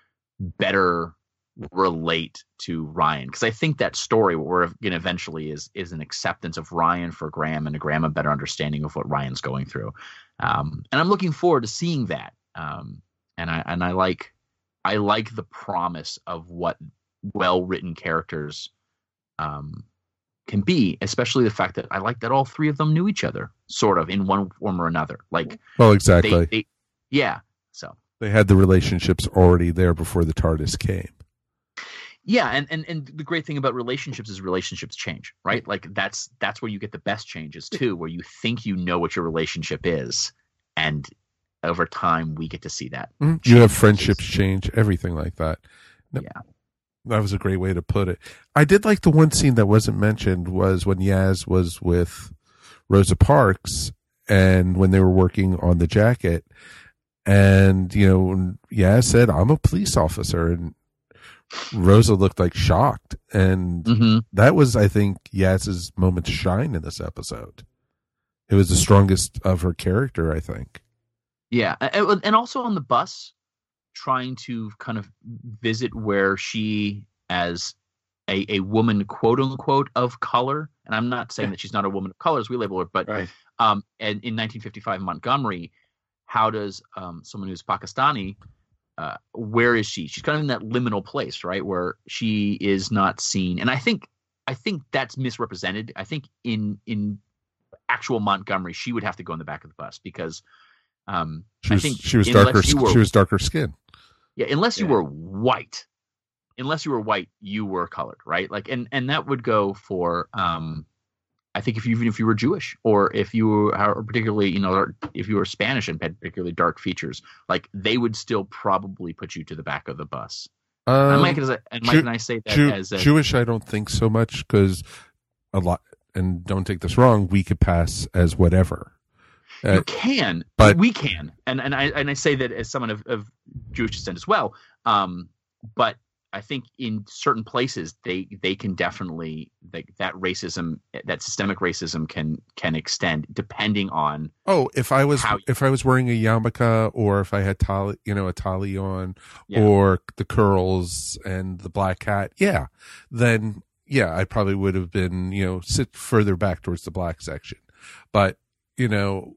better relate to Ryan. Because I think that story, what we're going to eventually is is an acceptance of Ryan for Graham, and a Graham a better understanding of what Ryan's going through. Um, and I'm looking forward to seeing that. Um, and I and I like I like the promise of what well-written characters um, can be, especially the fact that I like that all three of them knew each other, sort of, in one form or another. Like, well, exactly. They, they, yeah. So they had the relationships already there before the TARDIS came. Yeah, and, and and the great thing about relationships is relationships change, right? Like that's that's where you get the best changes too, where you think you know what your relationship is, and over time we get to see that. Mm-hmm. You have friendships change, everything like that. Yeah. That was a great way to put it. I did like the one scene that wasn't mentioned was when Yaz was with Rosa Parks and when they were working on the jacket. And, you know, Yaz said, I'm a police officer. And Rosa looked like shocked. And mm-hmm. that was, I think, Yaz's moment to shine in this episode. It was the strongest of her character, I think. Yeah. And also on the bus, trying to kind of visit where she, as a, a woman, quote unquote, of color, and I'm not saying that she's not a woman of color as we label her, but right. um, and in nineteen fifty-five Montgomery, how does um, someone who's Pakistani, uh, where is she? She's kind of in that liminal place, right, where she is not seen, and I think I think that's misrepresented. I think in in actual Montgomery, she would have to go in the back of the bus because um, she was, I think she was darker. Were, she was darker skin. Yeah, unless you yeah. were white, unless you were white, you were colored, right? Like, and, and that would go for, um, I think if you, even if you were Jewish or if you were or particularly, you know, if you were Spanish and had particularly dark features, like they would still probably put you to the back of the bus. Um, and Mike, and Mike Jew, and I say that Jew, as a, Jewish, I don't think so much because a lot, and don't take this wrong, we could pass as whatever. You uh, can, but we can, and and I and I say that as someone of, of Jewish descent as well. Um, but I think in certain places they they can definitely like that racism, that systemic racism can can extend depending on. Oh, if I was how, if I was wearing a yarmulke or if I had tali, you know, a tali on, yeah. or the curls and the black hat, yeah, then yeah, I probably would have been, you know, sit further back towards the black section, but you know.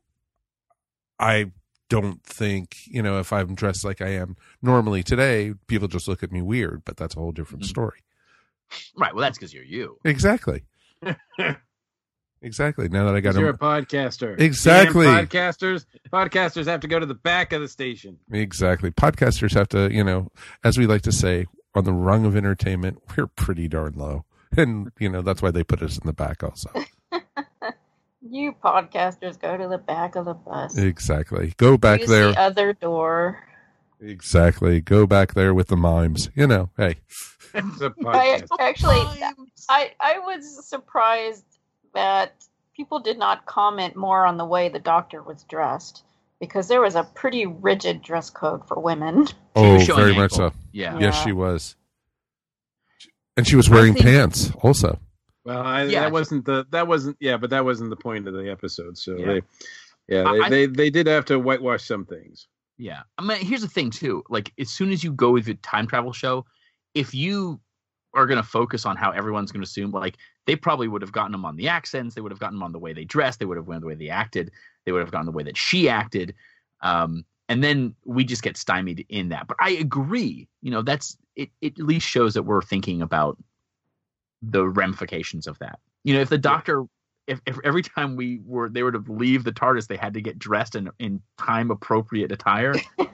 I don't think, you know, if I'm dressed like I am normally today, people just look at me weird, but that's a whole different mm-hmm. story. Right. Well, that's because you're you. Exactly. Exactly. Now that I got you're him. a podcaster. Exactly. Damn podcasters, podcasters have to go to the back of the station. Exactly. Podcasters have to, you know, as we like to say, on the rung of entertainment, we're pretty darn low. And, you know, that's why they put us in the back also. You podcasters go to the back of the bus. Exactly. Go back Use there. The other door. Exactly. Go back there with the mimes. You know, hey. I, actually, I I was surprised that people did not comment more on the way the doctor was dressed because there was a pretty rigid dress code for women. Oh, very much so. Yeah. Yes, she was. And she was wearing think- pants also. Well, I, yeah, that wasn't the that wasn't yeah, but that wasn't the point of the episode. So yeah, they, yeah, they, I, they they did have to whitewash some things. Yeah, I mean, here's the thing too. Like, as soon as you go with a time travel show, if you are going to focus on how everyone's going to assume, like, they probably would have gotten them on the accents, they would have gotten them on the way they dressed, they would have gone the way they acted, they would have gotten the way that she acted, um, and then we just get stymied in that. But I agree. You know, that's it. It at least shows that we're thinking about the ramifications of that. You know, if the doctor, yeah. if, if every time we were, they were to leave the TARDIS, they had to get dressed in, in time appropriate attire,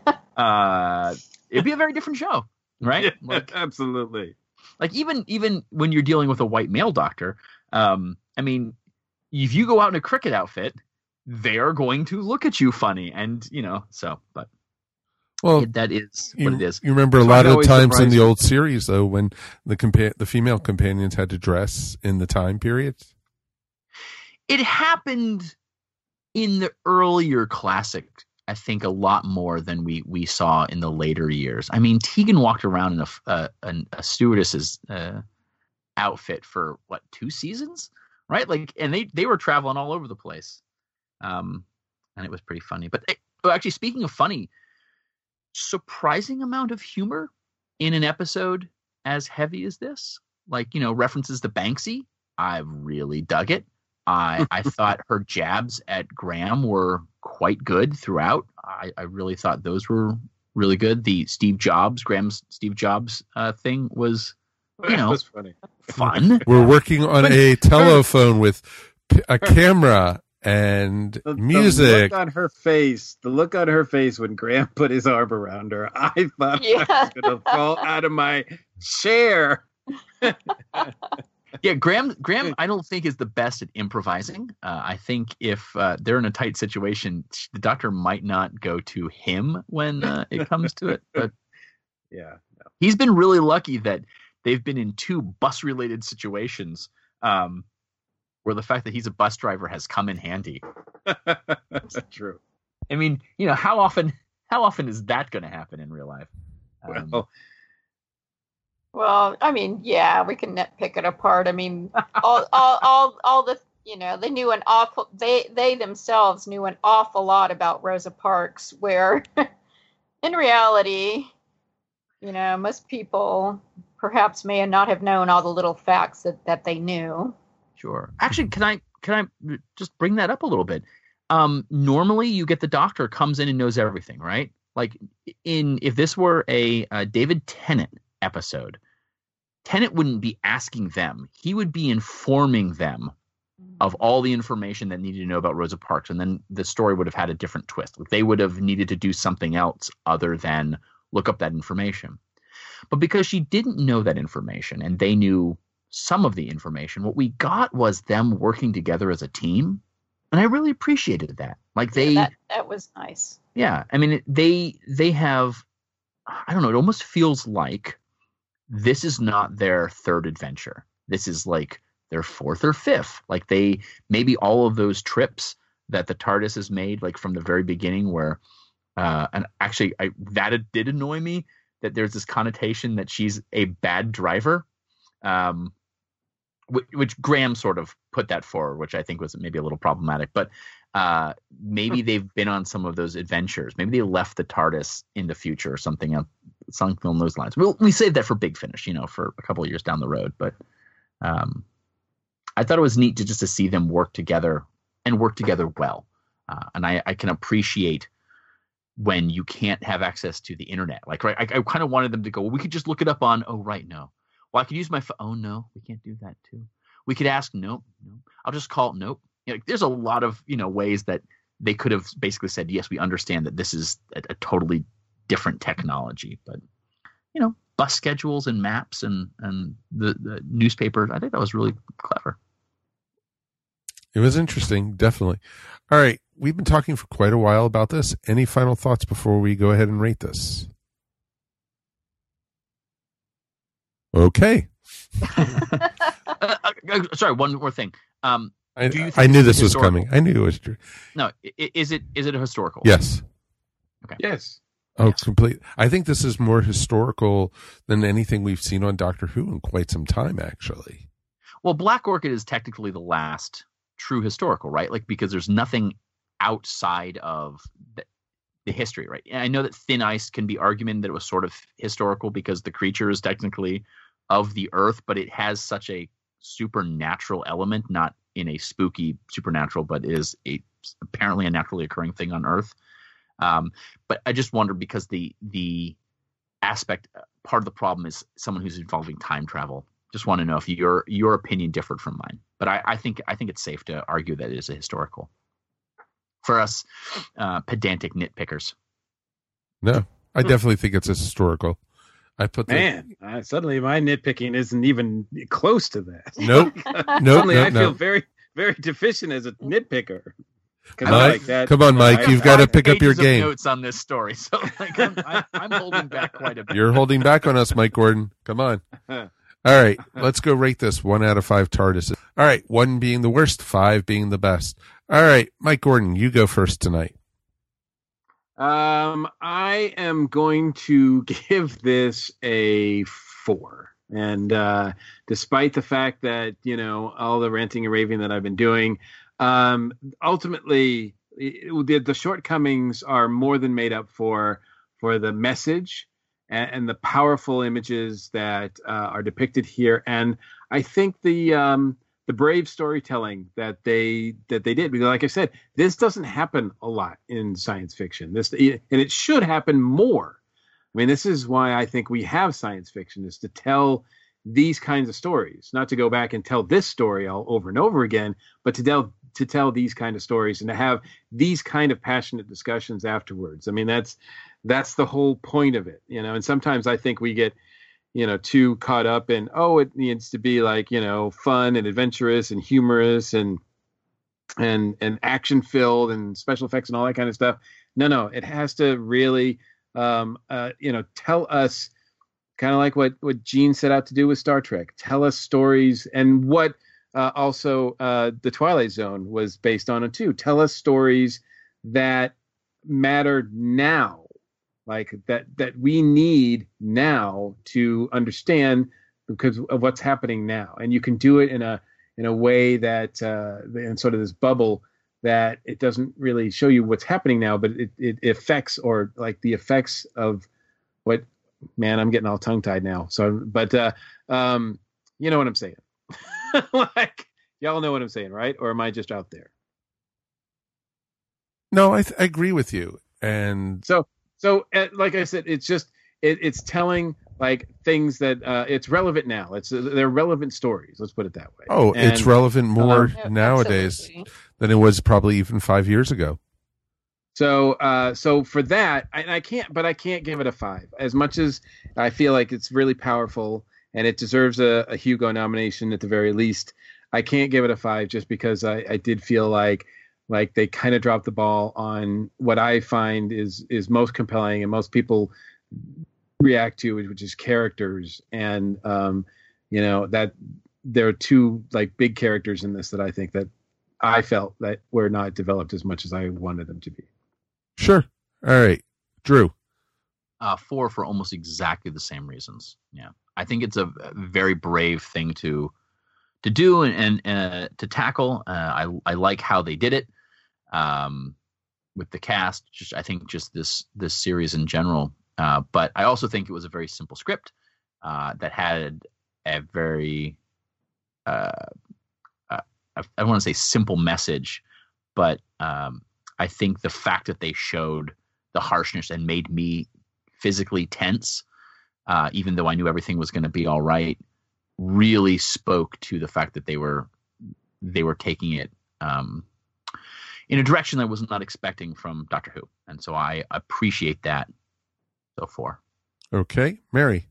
uh, it'd be a very different show, right? Yeah, like, absolutely. Like even, even when you're dealing with a white male doctor, um, I mean, if you go out in a cricket outfit, they are going to look at you funny. And, you know, so, but. Well, that is you, what it is. You remember a so lot of times in the me. old series, though, when the compa- the female companions had to dress in the time periods? It happened in the earlier classic, I think, a lot more than we, we saw in the later years. I mean, Tegan walked around in a, uh, a, a stewardess's uh, outfit for, what, two seasons? Right? Like, and they, they were traveling all over the place. Um, and it was pretty funny. But oh, actually, speaking of funny, surprising amount of humor in an episode as heavy as this. Like, you know, references to Banksy. I really dug it. I I thought her jabs at Graham were quite good throughout. I, I really thought those were really good. The Steve Jobs, Graham's Steve Jobs uh, thing was you know, That's funny. fun. We're working on a telephone with p- a camera and The, music. the look on her face, the look on her face when Graham put his arm around her, I thought Yeah. I was going to fall out of my chair. Yeah, Graham. Graham, I don't think is the best at improvising. Uh, I think if uh, they're in a tight situation, the doctor might not go to him when uh, it comes to it. But Yeah. No. he's been really lucky that they've been in two bus-related situations um, where the fact that he's a bus driver has come in handy. That's true. I mean, you know, how often how often is that going to happen in real life? Um, Well, Well, I mean, yeah, we can nitpick it apart. I mean, all, all, all, all the, you know, they knew an awful, they, they themselves knew an awful lot about Rosa Parks, where in reality, you know, most people perhaps may not have known all the little facts that, that they knew. Sure. Actually, can I can I just bring that up a little bit? Um, normally, you get the doctor comes in and knows everything, right? Like in if this were a, a David Tennant episode, Tennant wouldn't be asking them; he would be informing them of all the information that needed to know about Rosa Parks, and then the story would have had a different twist. Like they would have needed to do something else other than look up that information. But because she didn't know that information, and they knew some of the information, what we got was them working together as a team, and I really appreciated that. Like they, Yeah, that, that was nice. yeah, I mean, they they have, I don't know, it almost feels like this is not their third adventure. This is like their fourth or fifth. Like they, maybe all of those trips that the TARDIS has made, like from the very beginning where, uh, and actually I, that did annoy me, that there's this connotation that she's a bad driver, um, which, which Graham sort of put that forward, which I think was maybe a little problematic, but uh, maybe they've been on some of those adventures. Maybe they left the TARDIS in the future or something else, something along those lines. We'll, we saved that for Big Finish, you know, for a couple of years down the road. But um, I thought it was neat to just to see them work together and work together well. Uh, and I, I can appreciate when you can't have access to the internet. Like, right, I, I kind of wanted them to go, well, we could just look it up on, oh, right, no. Well, I could use my phone. Oh, no, we can't do that too. We could ask, nope, no. I'll just call, nope. You know, there's a lot of, you know, ways that they could have basically said, yes, we understand that this is a, a totally different technology. But, you know, bus schedules and maps and, and the, the newspapers, I think that was really clever. It was interesting, definitely. All right, we've been talking for quite a while about this. Any final thoughts before we go ahead and rate this? Okay. uh, uh, sorry, one more thing. Um, I, do you think I knew this was historical? coming. I knew it was true. No, i- is it is it a historical? Yes. Okay. Yes. Oh, Yes. complete. I think this is more historical than anything we've seen on Doctor Who in quite some time, actually. Well, Black Orchid is technically the last true historical, right? Like, because there's nothing outside of the, the history, right? And I know that Thin Ice can be argued that it was sort of historical because the creature is technically of the Earth, but it has such a supernatural element, not in a spooky supernatural, but is a apparently a naturally occurring thing on Earth. Um, but I just wonder because the the aspect part of the problem is someone who's involving time travel. Just want to know if your your opinion differed from mine. But I, I think I think it's safe to argue that it is a historical for us uh, pedantic nitpickers. No, I definitely think it's a historical. I put the, Man, uh, suddenly my nitpicking isn't even close to that. Nope. Nope. Suddenly nope, I feel nope. very, very deficient as a nitpicker. 'Cause I Mike, like that. come on, Mike. I- You've got to Five pick up your pages of game. Notes on this story, so like I'm, I, I'm holding back quite a bit. You're holding back on us, Mike Gordon. Come on. All right, let's go rate this one out of five TARDIS. All right, one being the worst, five being the best. All right, Mike Gordon, you go first tonight. Um, I am going to give this a four. And uh, despite the fact that, you know, all the ranting and raving that I've been doing, um, ultimately it, the, the shortcomings are more than made up for for the message and, and the powerful images that uh, are depicted here. And I think the um, the brave storytelling that they that they did, because like I said, this doesn't happen a lot in science fiction. This and it should happen more. I mean, this is why I think we have science fiction, is to tell these kinds of stories, not to go back and tell this story all over and over again, but to tell to tell these kind of stories and to have these kind of passionate discussions afterwards. I mean, that's that's the whole point of it, you know. And sometimes I think we get, you know, too caught up in, oh, it needs to be like, you know, fun and adventurous and humorous and and and action filled and special effects and all that kind of stuff. No, no, it has to really, um, uh, you know, tell us kind of like what what Gene set out to do with Star Trek. Tell us stories, and what uh, also uh, the Twilight Zone was based on it too. Tell us stories that matter now, like that that we need now to understand because of what's happening now. And you can do it in a in a way that uh, in sort of this bubble that it doesn't really show you what's happening now, but it, it affects or like the effects of what. Man, I'm getting all tongue tied now. So, but uh, um, you know what I'm saying. Like, y'all know what I'm saying, right? Or am I just out there? No, I, th- I agree with you. And so, so uh, like I said, it's just it, it's telling like things that uh, it's relevant now. It's uh, they're relevant stories. Let's put it that way. Oh, and, it's relevant more um, nowadays absolutely. than it was probably even five years ago. So, uh, so for that, I, I can't, but I can't give it a five. As much as I feel like it's really powerful and it deserves a, a Hugo nomination at the very least, I can't give it a five just because I, I did feel like, like they kind of dropped the ball on what I find is is most compelling and most people react to, which is characters. And um, you know that there are two like big characters in this that I think that I felt that were not developed as much as I wanted them to be. Sure. All right. Drew. Uh, four for almost exactly the same reasons. Yeah. I think it's a very brave thing to to do and, and uh, to tackle. Uh, I I like how they did it um, with the cast. Just I think just this this series in general. Uh, but I also think it was a very simple script uh, that had a very uh, uh, I, I want to say simple message, but um, I think the fact that they showed the harshness and made me physically tense, uh, even though I knew everything was going to be all right, really spoke to the fact that they were they were taking it um, in a direction that I was not expecting from Doctor Who, and so I appreciate that. So four. Okay, Mary.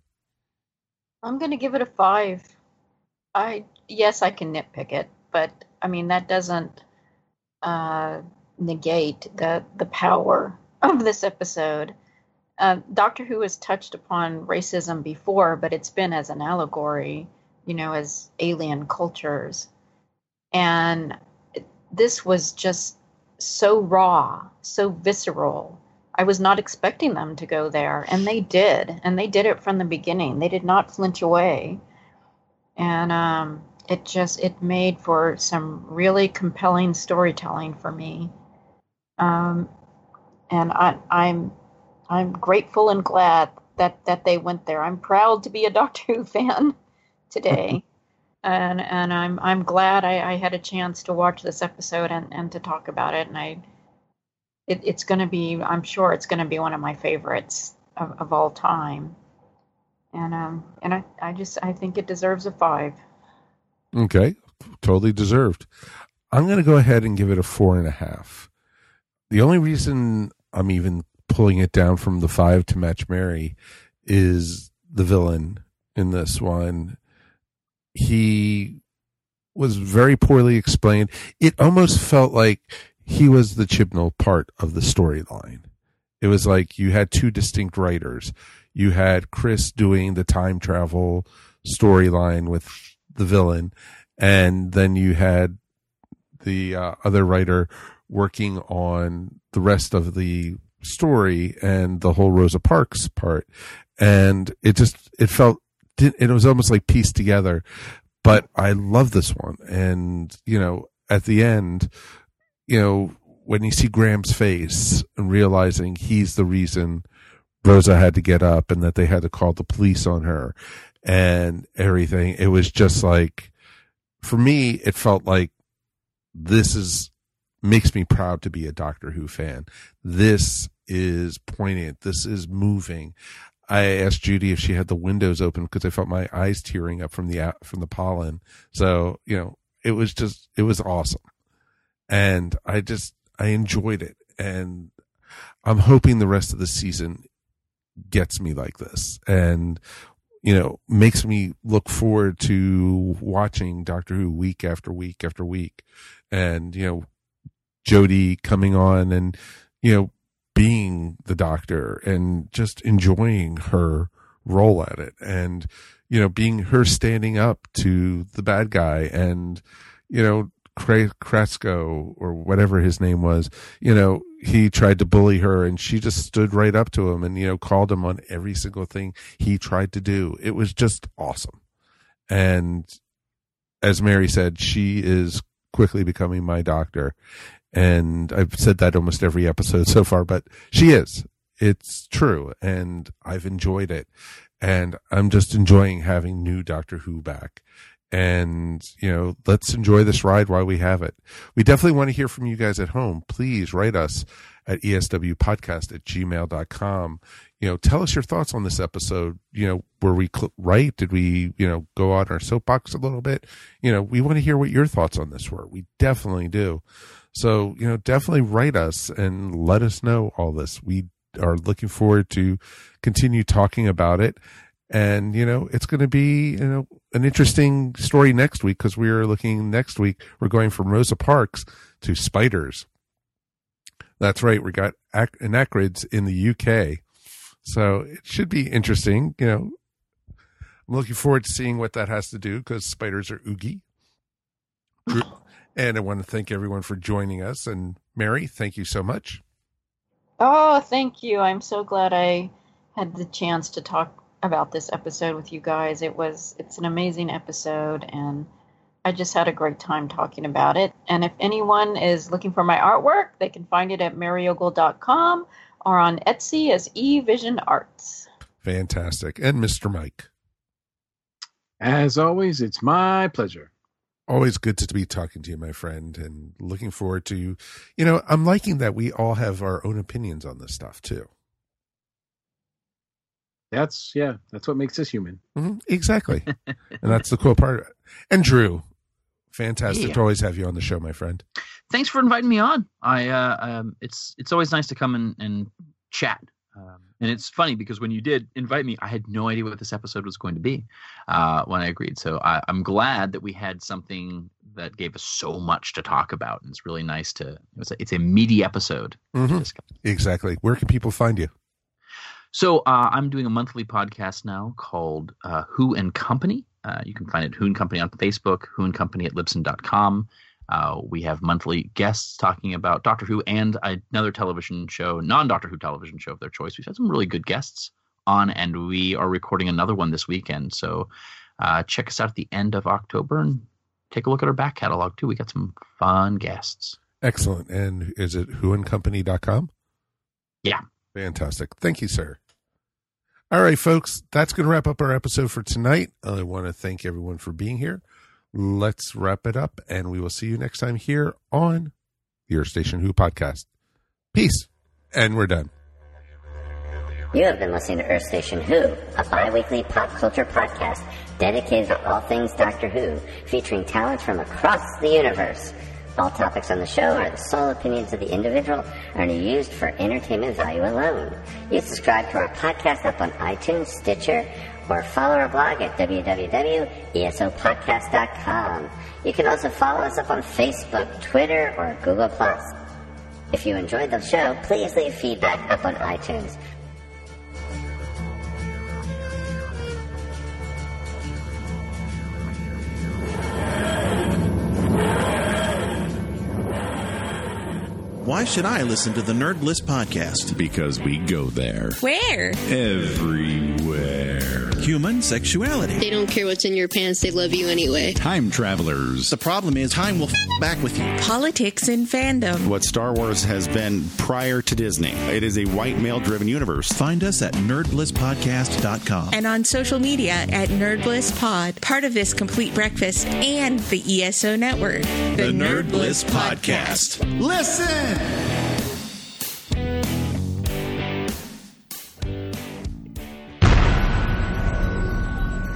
I'm going to give it a five. I yes, I can nitpick it, but I mean that doesn't uh, negate the the power of this episode. Uh, Doctor Who has touched upon racism before, but it's been as an allegory, you know, as alien cultures. And this was just so raw, so visceral. I was not expecting them to go there, and they did. And they did it from the beginning. They did not flinch away. And um, it just, it made for some really compelling storytelling for me. Um, and I, I'm I'm grateful and glad that, that they went there. I'm proud to be a Doctor Who fan today. and and I'm I'm glad I, I had a chance to watch this episode and, and to talk about it. And I it, it's going to be, I'm sure it's going to be one of my favorites of, of all time. And um and I, I just, I think it deserves a five. Okay, totally deserved. I'm going to go ahead and give it a four and a half. The only reason I'm even pulling it down from the five to match Mary is the villain in this one. He was very poorly explained. It almost felt like he was the Chibnall part of the storyline. It was like you had two distinct writers. You had Chris doing the time travel storyline with the villain, and then you had the uh, other writer working on the rest of the story and the whole Rosa Parks part. And it just, it felt, it was almost like pieced together. But I love this one. And, you know, at the end, you know, when you see Graham's face and realizing he's the reason Rosa had to get up and that they had to call the police on her and everything, it was just like, for me, it felt like this is, makes me proud to be a Doctor Who fan. This is poignant. This is moving. I asked Judy if she had the windows open because I felt my eyes tearing up from the from the pollen. So, you know, it was just, it was awesome. And I just, I enjoyed it. And I'm hoping the rest of the season gets me like this and, you know, makes me look forward to watching Doctor Who week after week after week. And, you know, Jodie coming on and, you know, being the Doctor and just enjoying her role at it. And, you know, being her standing up to the bad guy and, you know, Krasko or whatever his name was, you know, he tried to bully her and she just stood right up to him and, you know, called him on every single thing he tried to do. It was just awesome. And as Mary said, she is quickly becoming my Doctor. And I've said that almost every episode so far, but she is. It's true. And I've enjoyed it. And I'm just enjoying having new Doctor Who back. And, you know, let's enjoy this ride while we have it. We definitely want to hear from you guys at home. Please write us at E S W podcast at gmail dot com. You know, tell us your thoughts on this episode. You know, were we cl- right? Did we, you know, go on our soapbox a little bit? You know, we want to hear what your thoughts on this were. We definitely do. So, you know, definitely write us and let us know all this. We are looking forward to continue talking about it. And, you know, it's going to be, you know, an interesting story next week because we are looking next week. We're going from Rosa Parks to spiders. That's right. We got ac- anacrids in the U K. So it should be interesting. You know, I'm looking forward to seeing what that has to do because spiders are oogie. And I want to thank everyone for joining us. And Mary, thank you so much. Oh, thank you. I'm so glad I had the chance to talk about this episode with you guys. It was, it's an amazing episode and I just had a great time talking about it. And if anyone is looking for my artwork, they can find it at mary ogle dot com or on Etsy as eVision Arts. Fantastic. And Mister Mike. As always, it's my pleasure. Always good to be talking to you, my friend, and looking forward to, you know, I'm liking that we all have our own opinions on this stuff too. That's, yeah, that's what makes us human. Mm-hmm, exactly. And that's the cool part of it. And Drew, fantastic yeah. to always have you on the show, my friend. Thanks for inviting me on. I, uh, um, it's, it's always nice to come and, and chat. Um, and it's funny because when you did invite me, I had no idea what this episode was going to be uh, when I agreed. So I, I'm glad that we had something that gave us so much to talk about. And it's really nice to, it's a, it's a meaty episode. Mm-hmm. Exactly. Where can people find you? So uh, I'm doing a monthly podcast now called uh, Who and Company. Uh, you can find it Who and Company on Facebook, Who and Company at Libsyn dot com. Uh, we have monthly guests talking about Doctor Who and another television show, non-Doctor Who television show of their choice. We've had some really good guests on, and we are recording another one this weekend. So uh, check us out at the end of October and take a look at our back catalog, too. We got some fun guests. Excellent. And is it who and company dot com? Yeah. Fantastic. Thank you, sir. All right, folks, that's going to wrap up our episode for tonight. I want to thank everyone for being here. Let's wrap it up, and we will see you next time here on the Earth Station Who podcast. Peace, and we're done. You have been listening to Earth Station Who, a bi-weekly pop culture podcast dedicated to all things Doctor Who, featuring talent from across the universe. All topics on the show are the sole opinions of the individual and are used for entertainment value alone. You subscribe to our podcast up on iTunes, Stitcher, or follow our blog at w w w dot e s o podcast dot com. You can also follow us up on Facebook, Twitter, or Google plus. If you enjoyed the show, please leave feedback up on iTunes. Why should I listen to the Nerd Bliss podcast? Because we go there. Where? Everywhere. Human sexuality. They don't care what's in your pants. They love you anyway. Time travelers. The problem is time will f*** back with you. Politics and fandom. What Star Wars has been prior to Disney. It is a white male-driven universe. Find us at nerd bliss podcast dot com. And on social media at NerdBlissPod. Part of this complete breakfast and the E S O Network. The, the Nerd, Nerd Bliss, Bliss Podcast. Podcast. Listen!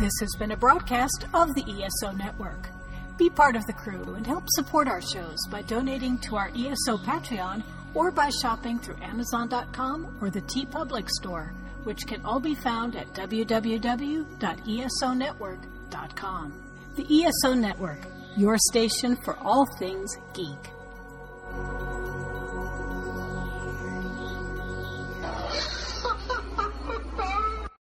This has been a broadcast of the E S O Network. Be part of the crew and help support our shows by donating to our E S O Patreon or by shopping through Amazon dot com or the TeePublic store, which can all be found at w w w dot e s o network dot com. The E S O Network, your station for all things geek.